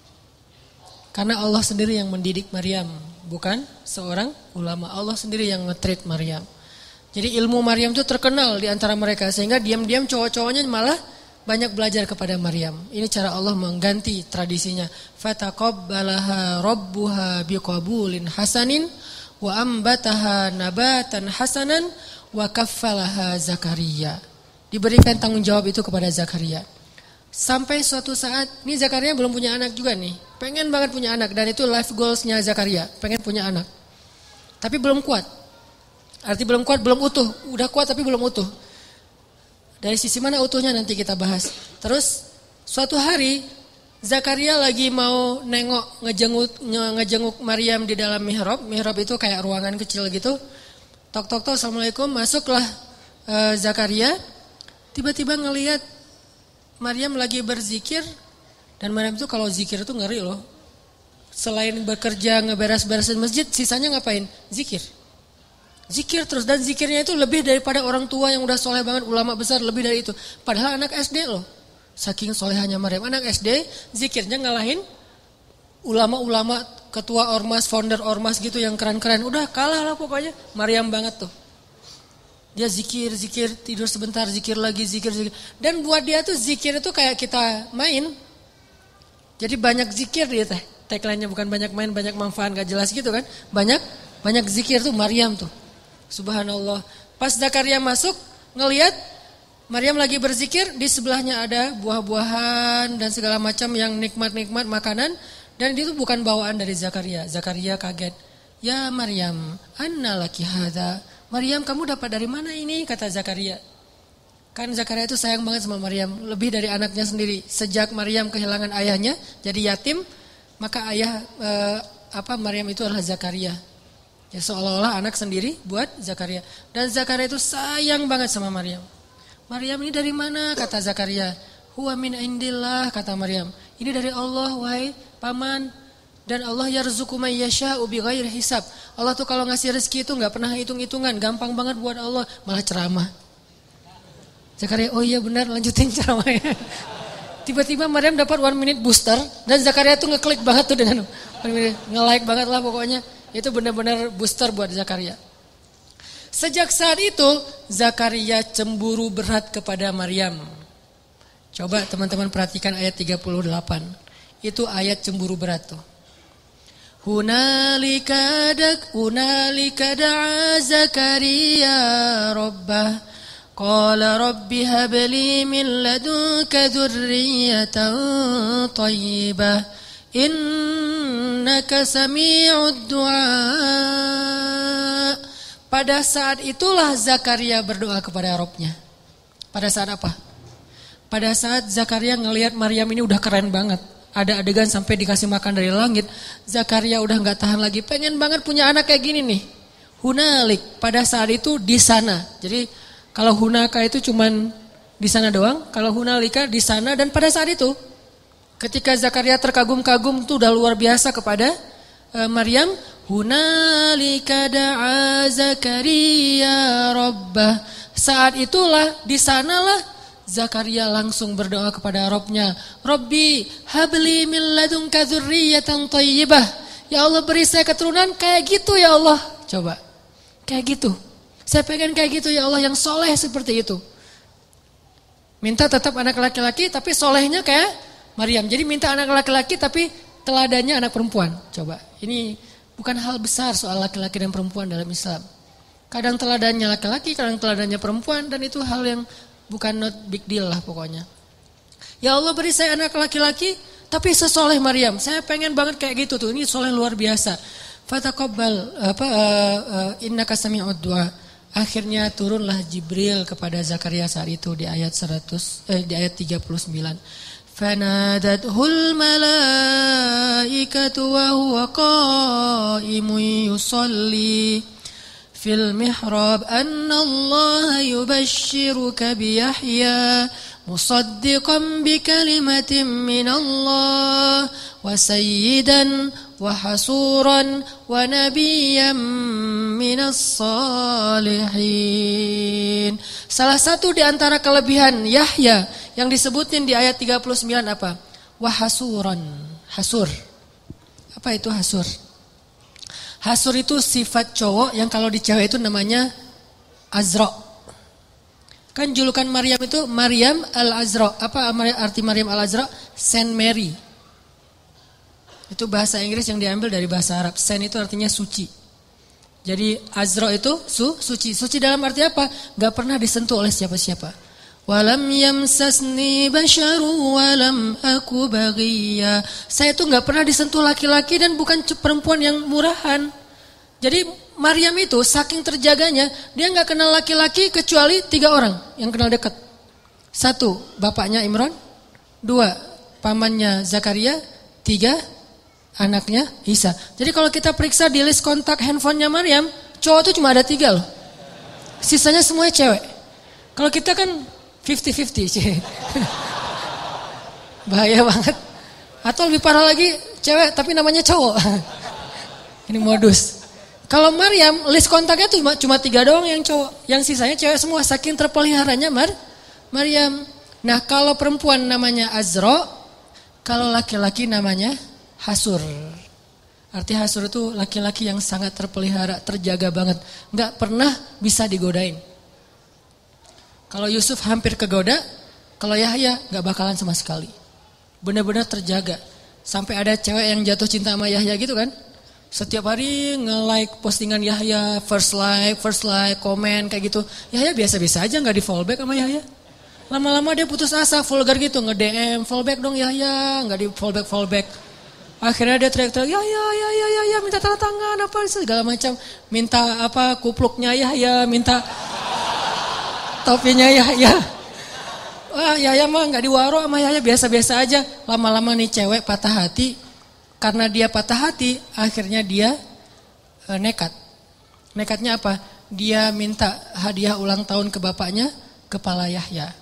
Karena Allah sendiri yang mendidik Maryam, bukan seorang ulama. Allah sendiri yang nge-treat Maryam. Jadi ilmu Maryam itu terkenal di antara mereka, sehingga diam-diam cowok-cowoknya malah banyak belajar kepada Maryam. Ini cara Allah mengganti tradisinya. Fataqabbalaha rabbuha biqabulin hasanin wa ambataha nabatan hasanan wa kaffalaha Zakaria. Diberikan tanggung jawab itu kepada Zakaria. Sampai suatu saat, ini Zakaria belum punya anak juga nih. Pengen banget punya anak dan itu life goals-nya Zakaria, pengen punya anak. Tapi belum kuat. Arti belum kuat, belum utuh. Udah kuat tapi belum utuh. Dari sisi mana utuhnya nanti kita bahas. Terus suatu hari Zakaria lagi mau nengok ngejenguk Maryam di dalam mihrab. Mihrab itu kayak ruangan kecil gitu. Tok assalamualaikum, masuklah Zakaria. Tiba-tiba ngelihat Maryam lagi berzikir. Dan Maryam itu kalau zikir itu ngeri loh. Selain bekerja ngeberes-beresin masjid, sisanya ngapain? Zikir. Zikir terus, dan zikirnya itu lebih daripada orang tua yang udah soleh banget, ulama besar, lebih dari itu. Padahal anak SD loh. Saking solehannya Maryam, anak SD zikirnya ngalahin ulama-ulama, ketua ormas, founder ormas gitu yang keren-keren. Udah kalah lah pokoknya. Maryam banget tuh. Dia zikir, tidur sebentar, zikir lagi, zikir. Dan buat dia tuh zikir itu kayak kita main. Jadi banyak zikir dia teh. Tagline-nya bukan banyak main, banyak manfaat, gak jelas gitu kan. Banyak zikir tuh Maryam tuh. Subhanallah. Pas Zakaria masuk, ngelihat Maryam lagi berzikir, di sebelahnya ada buah-buahan dan segala macam yang nikmat-nikmat makanan, dan itu bukan bawaan dari Zakaria. Zakaria kaget. Ya Maryam, anna laki hadza? Maryam, kamu dapat dari mana ini? Kata Zakaria. Kan Zakaria itu sayang banget sama Maryam, lebih dari anaknya sendiri. Sejak Maryam kehilangan ayahnya, jadi yatim, maka Maryam itu adalah Zakaria. Ya seolah-olah anak sendiri buat Zakaria. Dan Zakaria itu sayang banget sama Maryam. Maryam ini dari mana? Kata Zakaria. Huwa min indillah, kata Maryam. Ini dari Allah, wahai paman. Dan Allah yarzuqu may yasha'u bighairi hisab. Allah tuh kalau ngasih rezeki itu enggak pernah hitung-hitungan, gampang banget buat Allah, malah ceramah. Zakaria, oh iya benar, lanjutin ceramahnya. Tiba-tiba Maryam dapat 1 minute booster dan Zakaria tuh ngeklik banget tuh dengan nge-like banget lah pokoknya. Itu benar-benar booster buat Zakaria. Sejak saat itu Zakaria cemburu berat kepada Maryam. Coba teman-teman perhatikan ayat 38. Itu ayat cemburu berat tuh. Hunalika da'a Zakaria rabbah qala rabbi habli min ladunka dzurriyyatan thayyibah innaka sami'ud du'a. Pada saat itulah Zakaria berdoa kepada Rabbnya. Pada saat apa? Pada saat Zakaria ngelihat Maryam ini udah keren banget. Ada adegan sampai dikasih makan dari langit. Zakaria udah gak tahan lagi, pengen banget punya anak kayak gini nih. Hunalik, pada saat itu di sana. Jadi kalau hunaka itu cuman di sana doang, kalau hunalika di sana dan pada saat itu. Ketika Zakaria terkagum-kagum itu udah luar biasa kepada Maryam, hunalika da'a Zakaria rabbah. Saat itulah, di sanalah Zakaria langsung berdoa kepada Rabbnya. Rabbi habli min ladunka dzurriyyatan thayyibah. Ya Allah, beri saya keturunan kayak gitu ya Allah. Coba. Kayak gitu. Saya pengen kayak gitu ya Allah, yang soleh seperti itu. Minta tetap anak laki-laki tapi solehnya kayak Maryam. Jadi minta anak laki-laki tapi teladannya anak perempuan. Coba. Ini bukan hal besar soal laki-laki dan perempuan dalam Islam. Kadang teladannya laki-laki, kadang teladannya perempuan, dan itu hal yang bukan not big deal lah pokoknya. Ya Allah, beri saya anak laki-laki tapi sesoleh Maryam. Saya pengen banget kayak gitu tuh. Ini soleh luar biasa. Fataqabbal innaka sami'ud du'a. Akhirnya turunlah Jibril kepada Zakaria saat itu di ayat 39. Fanadathul malaikatu wa huwa qa'imun yusalli fil mihrab anna Allah yubashshiruka bi Yahya musaddiqan bi kalimatin min Allah wa sayyidan wa hasuran wa nabiyyan minas salihin. Salah satu di antara kelebihan Yahya yang disebutin di ayat 39 apa? Wa hasuran. Hasur. Apa itu hasur? Hasur itu sifat cowok yang kalau di cewek itu namanya Azra. Kan julukan Maryam itu Maryam al-Azra. Apa arti Maryam al-Azra? Saint Mary. Itu bahasa Inggris yang diambil dari bahasa Arab. Saint itu artinya suci. Jadi Azra itu suci. Suci dalam arti apa? Gak pernah disentuh oleh siapa-siapa. Walam yamsasni basyaru walam aku baghiya. Saya itu gak pernah disentuh laki-laki dan bukan perempuan yang murahan. Jadi Maryam itu saking terjaganya, dia gak kenal laki-laki kecuali 3 orang yang kenal dekat. 1, bapaknya Imran. 2, pamannya Zakaria. 3, anaknya Isa. Jadi kalau kita periksa di list kontak handphonenya Maryam, cowok itu cuma ada 3 loh. Sisanya semuanya cewek. Kalau kita kan 50-50. Bahaya banget. Atau lebih parah lagi, cewek tapi namanya cowok. Ini modus. Kalau Maryam, list kontaknya cuma 3 doang yang cowok. Yang sisanya cewek semua, saking terpeliharanya Maryam. Nah kalau perempuan namanya Azra, kalau laki-laki namanya Hasur. Arti Hasur itu laki-laki yang sangat terpelihara, terjaga banget. Gak pernah bisa digodain. Kalau Yusuf hampir kegoda, kalau Yahya gak bakalan sama sekali. Benar-benar terjaga. Sampai ada cewek yang jatuh cinta sama Yahya gitu kan. Setiap hari nge-like postingan Yahya, first like, komen kayak gitu. Yahya biasa-biasa aja gak di follow back sama Yahya. Lama-lama dia putus asa, vulgar gitu, nge-DM, follow back dong Yahya, gak di follow back. Akhirnya dia teriak-teriak, ya, minta tanda tangan, apa segala macam. Minta apa, kupluknya Yahya, minta topinya Yahya. Wah, Yahya mah gak diwaro sama Yahya, biasa-biasa aja. Lama-lama nih cewek patah hati. Karena dia patah hati, akhirnya dia nekat. Nekatnya apa? Dia minta hadiah ulang tahun ke bapaknya, kepala Yahya.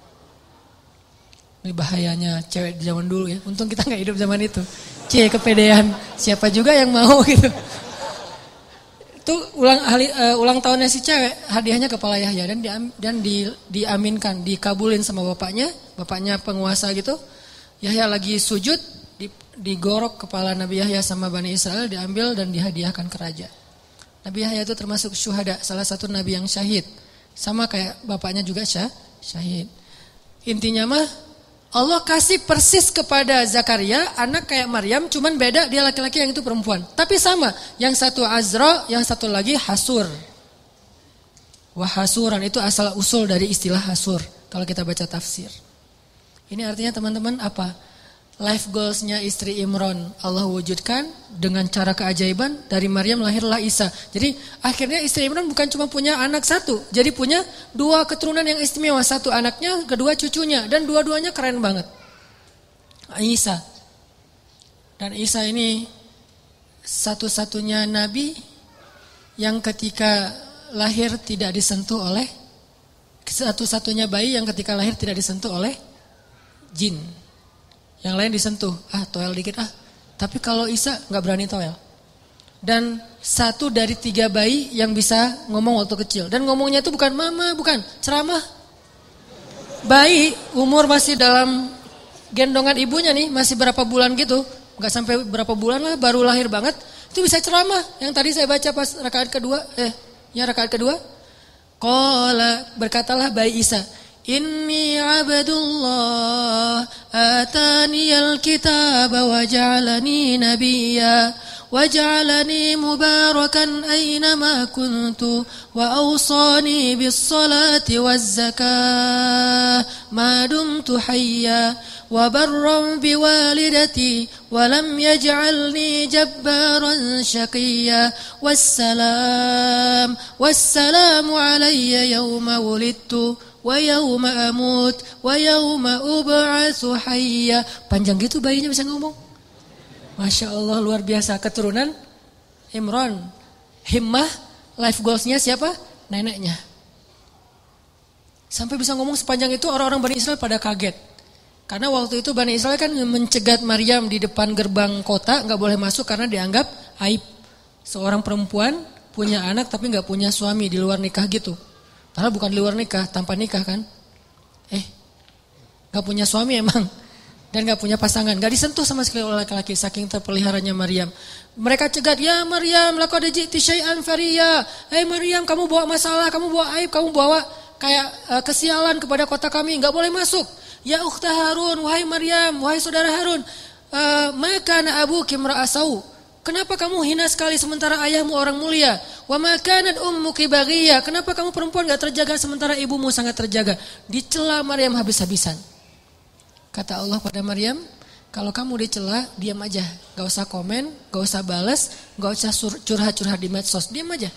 Ini bahayanya cewek di zaman dulu ya. Untung kita gak hidup zaman itu. Kepedean. Siapa juga yang mau gitu. Itu ulang tahunnya si cewek, hadiahnya kepala Yahya dan diaminkan, dikabulin sama bapaknya penguasa gitu. Yahya lagi sujud, digorok kepala Nabi Yahya sama Bani Israel, diambil dan dihadiahkan ke raja. Nabi Yahya itu termasuk syuhada, salah satu nabi yang syahid. Sama kayak bapaknya juga syahid. Intinya mah Allah kasih persis kepada Zakaria, anak kayak Maryam, cuman beda dia laki-laki, yang itu perempuan. Tapi sama, yang satu Azra, yang satu lagi Hasur. Wah, hasuran itu asal usul dari istilah hasur, kalau kita baca tafsir. Ini artinya teman-teman apa? Life goalsnya istri Imran Allah wujudkan dengan cara keajaiban, dari Maryam lahirlah Isa. Jadi akhirnya istri Imran bukan cuma punya anak satu, jadi punya 2 keturunan yang istimewa. 1 anaknya, kedua cucunya, dan dua-duanya keren banget. Isa. Dan Isa ini satu-satunya nabi yang ketika lahir tidak disentuh oleh, satu-satunya bayi yang ketika lahir tidak disentuh oleh jin. Yang lain disentuh, toel dikit Tapi kalau Isa nggak berani toel. Dan 1 dari 3 bayi yang bisa ngomong waktu kecil. Dan ngomongnya itu bukan mama, bukan ceramah. Bayi umur masih dalam gendongan ibunya nih, masih berapa bulan gitu. Nggak sampai berapa bulan lah, baru lahir banget. Itu bisa ceramah. Yang tadi saya baca pas rakaat kedua. Qala, berkatalah bayi Isa, Inni abdullah ataniyal kitaba wa ja'alani nabiyya wa ja'alani mubarakan aynama kuntu wa awsani bis salati waz zakah ma dumtu hayya wa barran biwalidati wa lam yaj'alni jabbaran shaqiyya wassalamu alayya yawma wulidtu wa yawma amut wa yawma ub'atsu hayya. Panjang gitu bayinya bisa ngomong. Masya Allah, luar biasa. Keturunan Imran. Himmah, life goalsnya siapa? Neneknya. Sampai bisa ngomong sepanjang itu, orang-orang Bani Israel pada kaget. Karena waktu itu Bani Israel kan mencegat Maryam di depan gerbang kota, gak boleh masuk karena dianggap aib. Seorang perempuan punya anak tapi gak punya suami, di luar nikah gitu. Padahal bukan di luar nikah, tanpa nikah kan. Gak punya suami emang. Dan gak punya pasangan. Gak disentuh sama sekali oleh laki-laki, saking terpeliharanya Maryam. Mereka cegat, ya Maryam, laqad ji'ti syai'an fariya. Hai Maryam, kamu bawa masalah, kamu bawa aib, kamu bawa kayak kesialan kepada kota kami. Gak boleh masuk. Ya ukhta Harun, wahai Maryam, wahai saudara Harun. Maka na abuki imra'asau. Kenapa kamu hina sekali sementara ayahmu orang mulia? Wa ma kanat ummuki baghiyah. Kenapa kamu perempuan enggak terjaga sementara ibumu sangat terjaga? Dicela Maryam habis-habisan. Kata Allah pada Maryam, kalau kamu dicela, diam aja. Enggak usah komen, enggak usah balas, enggak usah curhat-curhat di medsos, diam aja.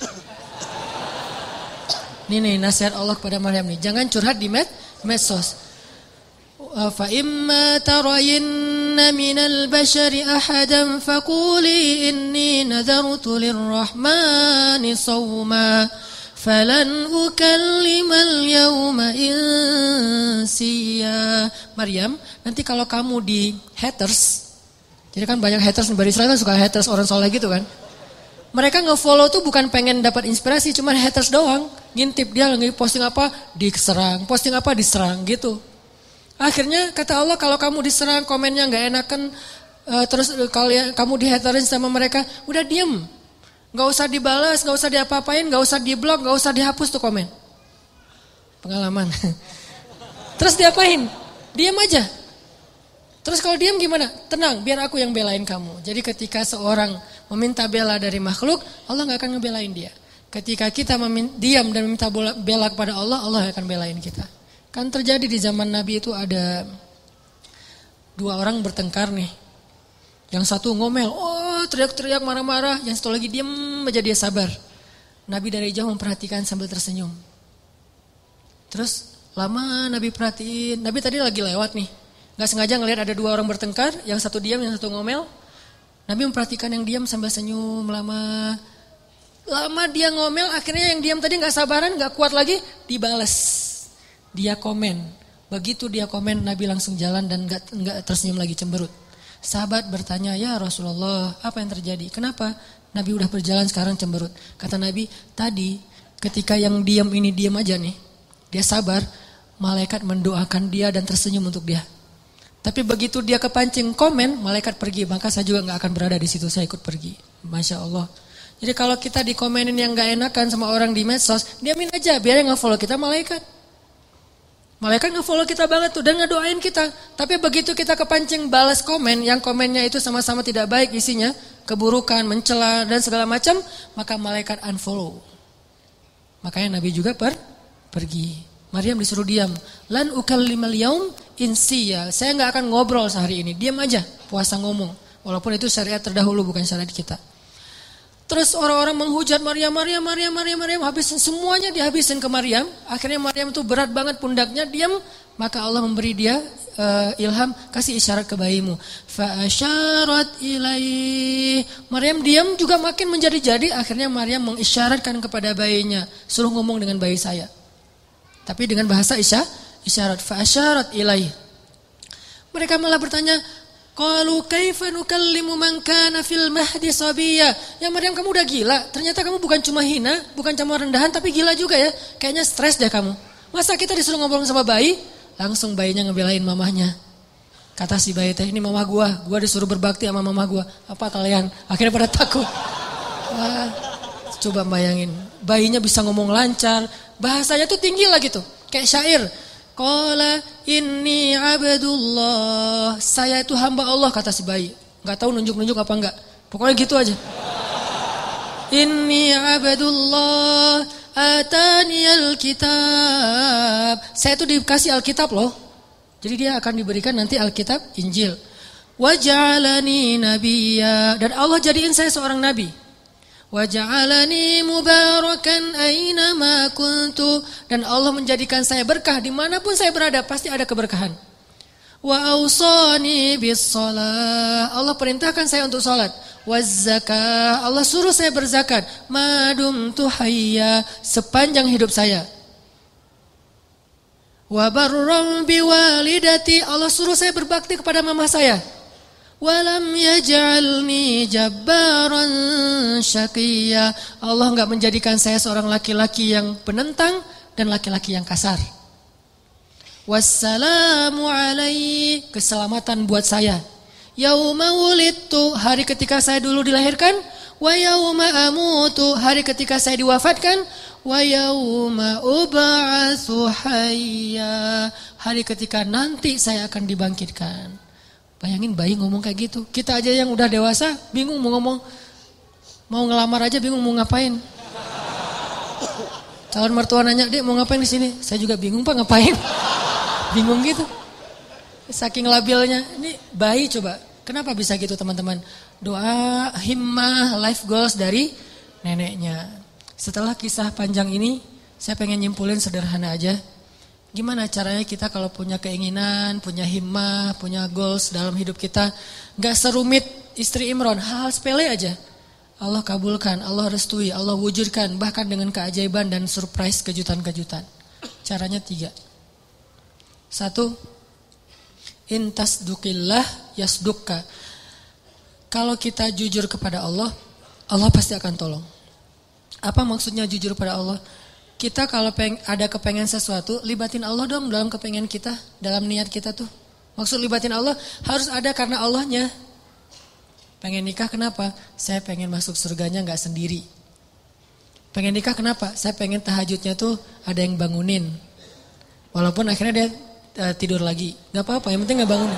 Nih nasihat Allah kepada Maryam nih, jangan curhat di medsos. Fa imma tarayinna minal bashari ahadan faquli inni nadartu lirrahmani sawma falan ukallimal yawma insiya. Maryam, nanti kalau kamu di haters, jadi kan banyak haters di Bani Israel kan suka haters orang soleh gitu kan. Mereka nge-follow tuh bukan pengen dapat inspirasi, cuma haters doang. Ngintip dia lagi posting apa, diserang, posting apa diserang gitu. Akhirnya kata Allah, kalau kamu diserang, komennya gak enakan, terus kamu dihaterin sama mereka, udah diem. Gak usah dibalas, gak usah diapa-apain, gak usah di-blok, gak usah dihapus tuh komen. Pengalaman. Terus diapain? Diem aja. Terus kalau diem gimana? Tenang, biar aku yang belain kamu. Jadi ketika seorang meminta bela dari makhluk, Allah gak akan ngebelain dia. Ketika kita diam dan meminta bela kepada Allah, Allah akan belain kita. Kan terjadi di zaman Nabi itu ada 2 orang bertengkar nih. Yang satu ngomel, teriak-teriak marah-marah. Yang satu lagi diam aja, dia sabar. Nabi dari jauh memperhatikan sambil tersenyum. Terus lama Nabi perhatiin. Nabi tadi lagi lewat nih. Gak sengaja ngelihat ada 2 orang bertengkar. Yang satu diam, yang satu ngomel. Nabi memperhatikan yang diam sambil senyum lama. Lama dia ngomel, akhirnya yang diam tadi gak sabaran, gak kuat lagi, dibales. Dia komen. Begitu dia komen, Nabi langsung jalan dan enggak tersenyum lagi, cemberut. Sahabat bertanya, ya Rasulullah, apa yang terjadi? Kenapa Nabi udah berjalan sekarang cemberut? Kata Nabi, tadi ketika yang diam ini diam aja nih, dia sabar, malaikat mendoakan dia dan tersenyum untuk dia. Tapi begitu dia kepancing komen, malaikat pergi. Maka saya juga enggak akan berada di situ, saya ikut pergi. Masya Allah. Jadi kalau kita dikomenin yang enggak enakan sama orang di medsos, diamin aja, biar yang nge-follow kita malaikat. Malaikat nge-follow kita banget tuh dan ngedoain kita. Tapi begitu kita kepancing balas komen, yang komennya itu sama-sama tidak baik isinya, keburukan, mencela dan segala macam, maka malaikat unfollow. Makanya Nabi juga pergi. Maryam disuruh diam. Lan ukallimal yaum insiya. Saya enggak akan ngobrol sehari ini. Diam aja, puasa ngomong. Walaupun itu syariat terdahulu bukan syariat kita. Terus orang-orang menghujat Maryam, habisin semuanya, dihabisin ke Maryam. Akhirnya Maryam itu berat banget pundaknya, diam. Maka Allah memberi dia ilham, kasih isyarat ke bayimu. Fa asyarat ilaih. Maryam diam juga makin menjadi-jadi. Akhirnya Maryam mengisyaratkan kepada bayinya, suruh ngomong dengan bayi saya. Tapi dengan bahasa isyarat. Fa asyarat ilaih. Mereka malah bertanya, qalu kaifa nukallimu man kana fil mahdi sabiyya. Ya Maryam, kamu udah gila. Ternyata kamu bukan cuma hina, bukan cuma rendahan, tapi gila juga ya. Kayaknya stres deh kamu. Masa kita disuruh ngobrol sama bayi? Langsung bayinya ngebelain mamahnya. Kata si bayi teh, ini mama gua disuruh berbakti sama mama gua. Apa kalian? Akhirnya pada takut. Wah, coba bayangin, bayinya bisa ngomong lancar, bahasanya tuh tinggi lah gitu, kayak syair. Qala inni abdullah, saya itu hamba Allah, kata si bayi. Gak tahu nunjuk-nunjuk apa enggak, pokoknya gitu aja. Inni abdullah atani alkitab, saya itu dikasih alkitab loh. Jadi dia akan diberikan nanti alkitab Injil. Waj'alani nabiyya, dan Allah jadiin saya seorang nabi. Waj'alani mubarakan aina ma kuntu, dan Allah menjadikan saya berkah dimanapun saya berada, pasti ada keberkahan. Wa awsani bis shalah, Allah perintahkan saya untuk salat. Waz zakah, Allah suruh saya berzakat. Madumtu hayya, sepanjang hidup saya. Wa barram biwalidati, Allah suruh saya berbakti kepada mama saya. Walam yaj'alni jabbaran syaqiyya, Allah enggak menjadikan saya seorang laki-laki yang penentang dan laki-laki yang kasar. Wassalamu alaihi, keselamatan buat saya. Yauma wulidtu, hari ketika saya dulu dilahirkan. Wa yauma amutu, hari ketika saya diwafatkan. Wa yauma ub'atsu hayya, hari ketika nanti saya akan dibangkitkan. Bayangin bayi ngomong kayak gitu. Kita aja yang udah dewasa bingung mau ngomong. Mau ngelamar aja bingung mau ngapain. Calon mertua nanya, "Dek, mau ngapain di sini?" Saya juga bingung, Pak, ngapain? Bingung gitu. Saking labilnya. Ini bayi coba. Kenapa bisa gitu, teman-teman? Doa, himmah, life goals dari neneknya. Setelah kisah panjang ini, saya pengen nyimpulin sederhana aja. Gimana caranya kita kalau punya keinginan, punya himmah, punya goals dalam hidup kita, gak serumit istri Imran, hal sepele aja. Allah kabulkan, Allah restui, Allah wujudkan, bahkan dengan keajaiban dan surprise, kejutan-kejutan. Caranya 3. 1, intasdukillah yasdukka. Kalau kita jujur kepada Allah, Allah pasti akan tolong. Apa maksudnya jujur pada Allah? Kita kalau ada kepengen sesuatu, libatin Allah dong dalam kepengen kita, dalam niat kita tuh. Maksud libatin Allah harus ada karena Allahnya. Pengen nikah kenapa? Saya pengen masuk surganya gak sendiri. Pengen nikah kenapa? Saya pengen tahajudnya tuh ada yang bangunin. Walaupun akhirnya dia tidur lagi. Gak apa-apa, yang penting gak bangunin.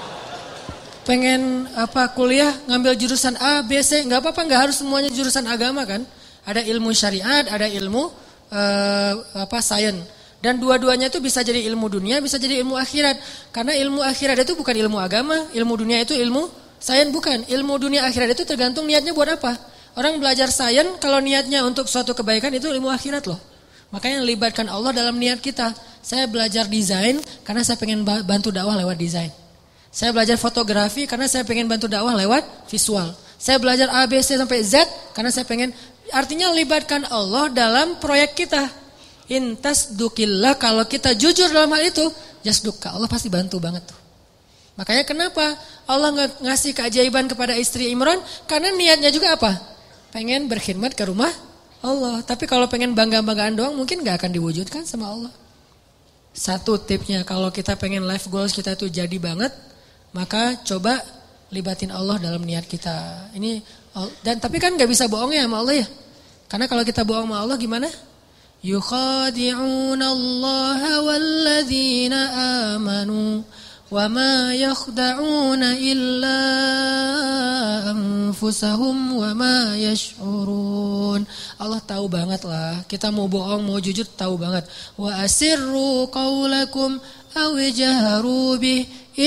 Pengen kuliah ngambil jurusan A, B, C, gak apa-apa, gak harus semuanya jurusan agama kan. Ada ilmu syariat, ada ilmu sains, dan dua-duanya itu bisa jadi ilmu dunia, bisa jadi ilmu akhirat. Karena ilmu akhirat itu bukan ilmu agama, ilmu dunia itu ilmu sains bukan. Ilmu dunia akhirat itu tergantung niatnya buat apa. Orang belajar sains kalau niatnya untuk suatu kebaikan itu ilmu akhirat loh. Makanya libatkan Allah dalam niat kita. Saya belajar desain karena saya pengen bantu dakwah lewat desain. Saya belajar fotografi karena saya pengen bantu dakwah lewat visual. Saya belajar A, B, C sampai Z karena saya pengen. Artinya libatkan Allah dalam proyek kita. Intasdukillah, kalau kita jujur dalam hal itu, yasdukka, Allah pasti bantu banget tuh. Makanya kenapa Allah ngasih keajaiban kepada istri Imran? Karena niatnya juga apa? Pengen berkhidmat ke rumah Allah. Tapi kalau pengen bangga-banggaan doang mungkin gak akan diwujudkan sama Allah. 1 tipsnya, kalau kita pengen life goals kita tuh jadi banget, maka coba libatin Allah dalam niat kita. Dan tapi kan gak bisa bohong ya sama Allah ya. Karena kalau kita bohong sama Allah gimana? Yukhadi'una Allah walladzina amanu wa ma yakhda'una illa anfusahum wa ma yash'urun. Allah tahu banget lah. Kita mau bohong, mau jujur tahu banget. Wa asirru qaulakum aw jaharu bih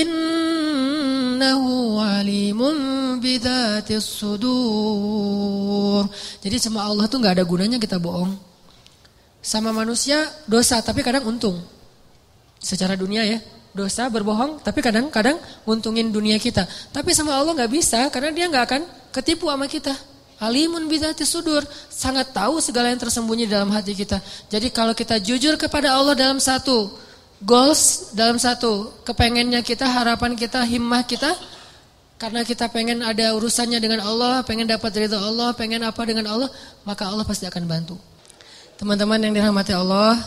innahu alimun bidzatis sudur. Jadi sama Allah tuh gak ada gunanya kita bohong. Sama manusia dosa tapi kadang untung. Secara dunia ya, dosa berbohong tapi kadang-kadang untungin dunia kita. Tapi sama Allah gak bisa karena dia gak akan ketipu sama kita. Alimun bidzatis sudur, sangat tahu segala yang tersembunyi dalam hati kita. Jadi kalau kita jujur kepada Allah dalam satu goals dalam satu, kepengennya kita, harapan kita, himmah kita, karena kita pengen ada urusannya dengan Allah, pengen dapat ridha Allah, pengen apa dengan Allah, maka Allah pasti akan bantu. Teman-teman yang dirahmati Allah,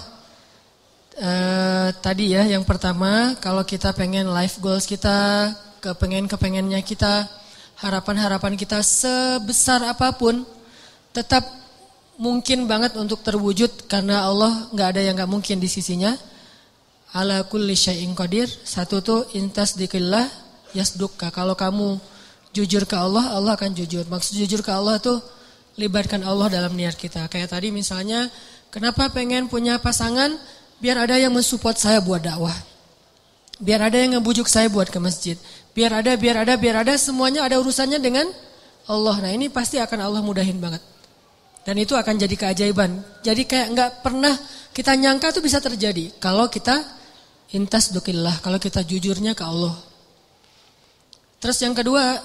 tadi ya yang pertama, kalau kita pengen life goals kita, kepengennya kita, harapan-harapan kita sebesar apapun, tetap mungkin banget untuk terwujud karena Allah nggak ada yang nggak mungkin di sisinya. Ala kulli syai'in qadir. Satu tuh intasdiqillah yasduqka. Kalau kamu jujur ke Allah, Allah akan jujur. Maksud jujur ke Allah tuh libatkan Allah dalam niat kita. Kayak tadi misalnya, kenapa pengen punya pasangan? Biar ada yang mensupport saya buat dakwah. Biar ada yang ngebujuk saya buat ke masjid. Biar ada semuanya ada urusannya dengan Allah. Nah, ini pasti akan Allah mudahin banget. Dan itu akan jadi keajaiban. Jadi kayak nggak pernah kita nyangka itu bisa terjadi kalau kita intasdiqillah, kalau kita jujurnya ke Allah. Terus yang kedua,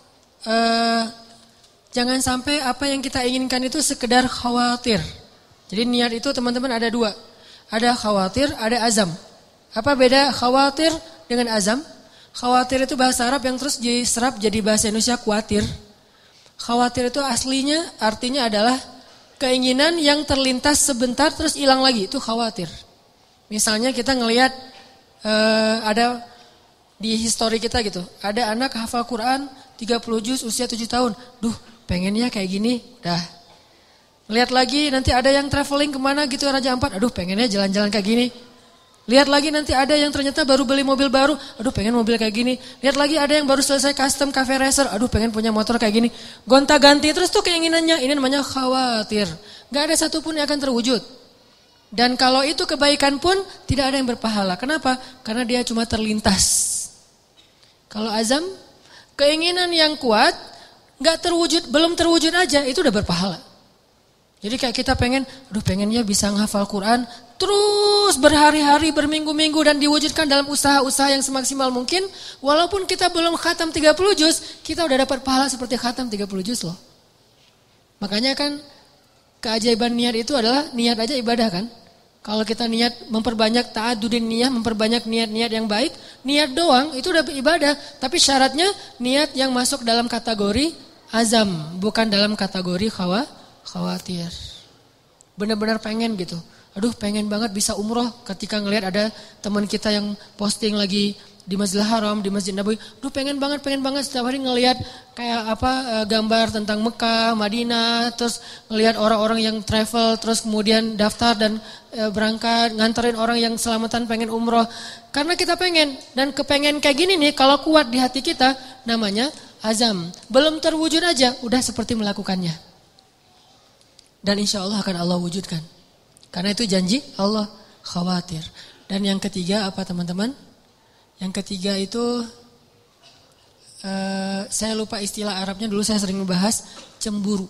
jangan sampai apa yang kita inginkan itu sekedar khawatir. Jadi niat itu teman-teman ada dua. Ada khawatir, ada azam. Apa beda khawatir dengan azam? Khawatir itu bahasa Arab yang terus diserap jadi bahasa Indonesia khawatir. Khawatir itu aslinya artinya adalah keinginan yang terlintas sebentar terus hilang lagi, itu khawatir. Misalnya kita ngelihat ada di histori kita gitu, ada anak hafal Quran 30 juz usia 7 tahun. Duh, pengennya kayak gini, dah. Lihat lagi nanti ada yang traveling kemana gitu Raja Ampat, aduh pengennya jalan-jalan kayak gini. Lihat lagi nanti ada yang ternyata baru beli mobil baru, aduh pengen mobil kayak gini. Lihat lagi ada yang baru selesai custom cafe racer, aduh pengen punya motor kayak gini. Gonta-ganti terus tuh keinginannya, ini namanya khawatir. Gak ada satupun yang akan terwujud. Dan kalau itu kebaikan pun tidak ada yang berpahala. Kenapa? Karena dia cuma terlintas. Kalau azam, keinginan yang kuat, gak terwujud, belum terwujud aja, itu udah berpahala. Jadi kayak kita pengennya bisa menghafal Quran, terus berhari-hari, berminggu-minggu dan diwujudkan dalam usaha-usaha yang semaksimal mungkin. Walaupun kita belum khatam 30 juz, kita udah dapat pahala seperti khatam 30 juz loh. Makanya kan keajaiban niat itu adalah niat aja ibadah kan. Kalau kita niat memperbanyak ta'adudin niyah, memperbanyak niat-niat yang baik, niat doang itu udah ibadah. Tapi syaratnya niat yang masuk dalam kategori azam, bukan dalam kategori khawatir. Benar-benar pengen gitu. Aduh pengen banget bisa umroh ketika ngelihat ada teman kita yang posting lagi di Masjidil Haram, di Masjid Nabawi. Aduh pengen banget setiap hari ngelihat kayak gambar tentang Mekah, Madinah, terus ngelihat orang-orang yang travel, terus kemudian daftar dan berangkat nganterin orang yang selamatan pengen umroh. Karena kita pengen dan kepengen kayak gini nih kalau kuat di hati kita namanya azam. Belum terwujud aja udah seperti melakukannya. Dan insya Allah akan Allah wujudkan. Karena itu janji Allah, khawatir. Dan yang ketiga apa teman-teman? Yang ketiga itu saya lupa istilah Arabnya, dulu saya sering membahas cemburu.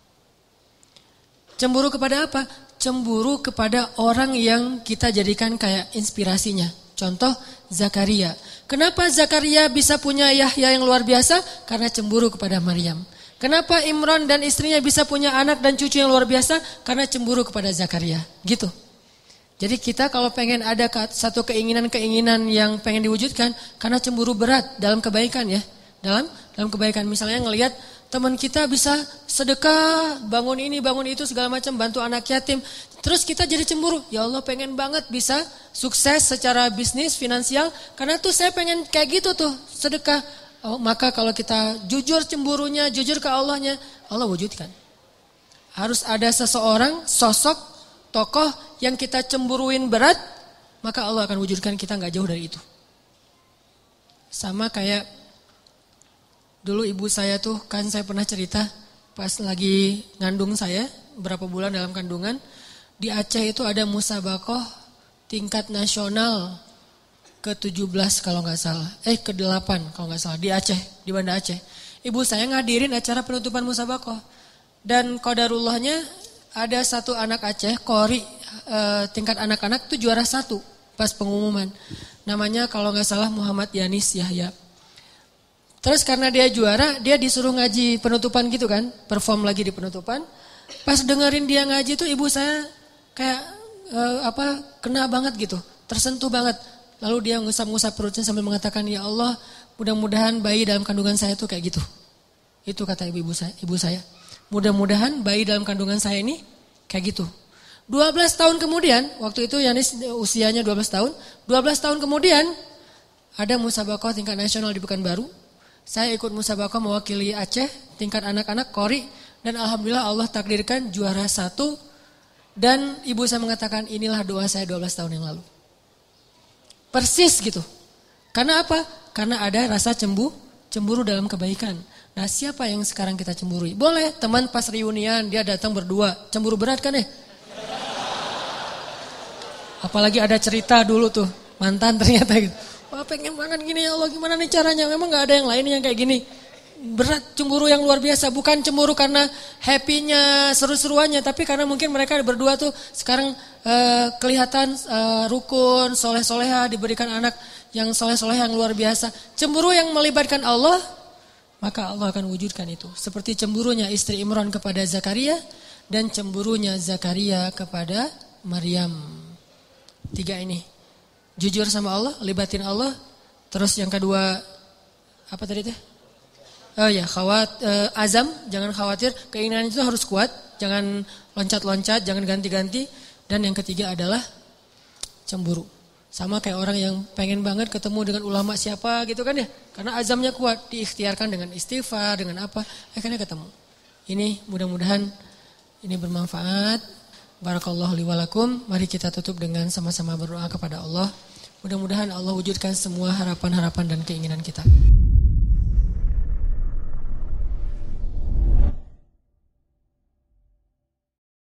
Cemburu kepada apa? Cemburu kepada orang yang kita jadikan kayak inspirasinya. Contoh Zakaria. Kenapa Zakaria bisa punya Yahya yang luar biasa? Karena cemburu kepada Maryam. Kenapa Imran dan istrinya bisa punya anak dan cucu yang luar biasa? Karena cemburu kepada Zakaria. Gitu. Jadi kita kalau pengen ada satu keinginan-keinginan yang pengen diwujudkan, karena cemburu berat dalam kebaikan ya. Dalam kebaikan misalnya ngelihat teman kita bisa sedekah, bangun ini, bangun itu segala macam, bantu anak yatim. Terus kita jadi cemburu. Ya Allah pengen banget bisa sukses secara bisnis, finansial. Karena tuh saya pengen kayak gitu tuh, sedekah. Oh, maka kalau kita jujur cemburunya, jujur ke Allahnya, Allah wujudkan. Harus ada seseorang, sosok, tokoh yang kita cemburuin berat, maka Allah akan wujudkan kita gak jauh dari itu. Sama kayak dulu ibu saya tuh, kan saya pernah cerita pas lagi ngandung saya, berapa bulan dalam kandungan, di Aceh itu ada musabakoh tingkat nasional ke-17 kalau gak salah, ke-8 kalau gak salah, di Aceh, di Banda Aceh. Ibu saya ngadirin acara penutupan musabakoh, dan qadarullahnya ada satu anak Aceh, Kori, tingkat anak-anak itu juara 1 pas pengumuman. Namanya kalau gak salah Muhammad Yanis Yahya. Terus karena dia juara, dia disuruh ngaji penutupan gitu kan, perform lagi di penutupan. Pas dengerin dia ngaji tuh ibu saya kayak kena banget gitu. tersentuh banget. Lalu dia ngusap-ngusap perutnya sambil mengatakan, ya Allah, mudah-mudahan bayi dalam kandungan saya tuh kayak gitu. Itu kata ibu saya. Mudah-mudahan bayi dalam kandungan saya ini kayak gitu. 12 tahun kemudian, waktu itu Yanis usianya 12 tahun. 12 tahun kemudian, ada musabaqah tingkat nasional di Pekanbaru. Saya ikut musabaqah mewakili Aceh, tingkat anak-anak, Kori. Dan Alhamdulillah Allah takdirkan juara 1. Dan ibu saya mengatakan, inilah doa saya 12 tahun yang lalu. Persis gitu. Karena apa? Karena ada rasa cemburu dalam kebaikan. Nah, siapa yang sekarang kita cemburui? Boleh, teman pas reunian dia datang berdua. Cemburu berat kan ya? Apalagi ada cerita dulu tuh, mantan ternyata gitu. Wah, pengen banget gini ya Allah, gimana nih caranya? Memang gak ada yang lain yang kayak gini. Berat, cemburu yang luar biasa. Bukan cemburu karena happy-nya, seru-seruannya. Tapi karena mungkin mereka berdua tuh sekarang kelihatan rukun, soleh-soleha, diberikan anak yang soleh-soleh yang luar biasa. Cemburu yang melibatkan Allah, maka Allah akan wujudkan itu. Seperti cemburunya istri Imran kepada Zakaria dan cemburunya Zakaria kepada Maryam. 3 ini. Jujur sama Allah, libatin Allah. Terus yang kedua, apa tadi teh? Oh ya, azam, jangan khawatir. Keinginan itu harus kuat, jangan loncat-loncat, jangan ganti-ganti. Dan yang ketiga adalah cemburu. Sama kayak orang yang pengen banget ketemu dengan ulama siapa gitu kan ya. Karena azamnya kuat, diikhtiarkan dengan istighfar, dengan apa, akhirnya ketemu. Ini mudah-mudahan ini bermanfaat. Barakallahu li walakum. Mari kita tutup dengan sama-sama berdoa kepada Allah. Mudah-mudahan Allah wujudkan semua harapan-harapan dan keinginan kita.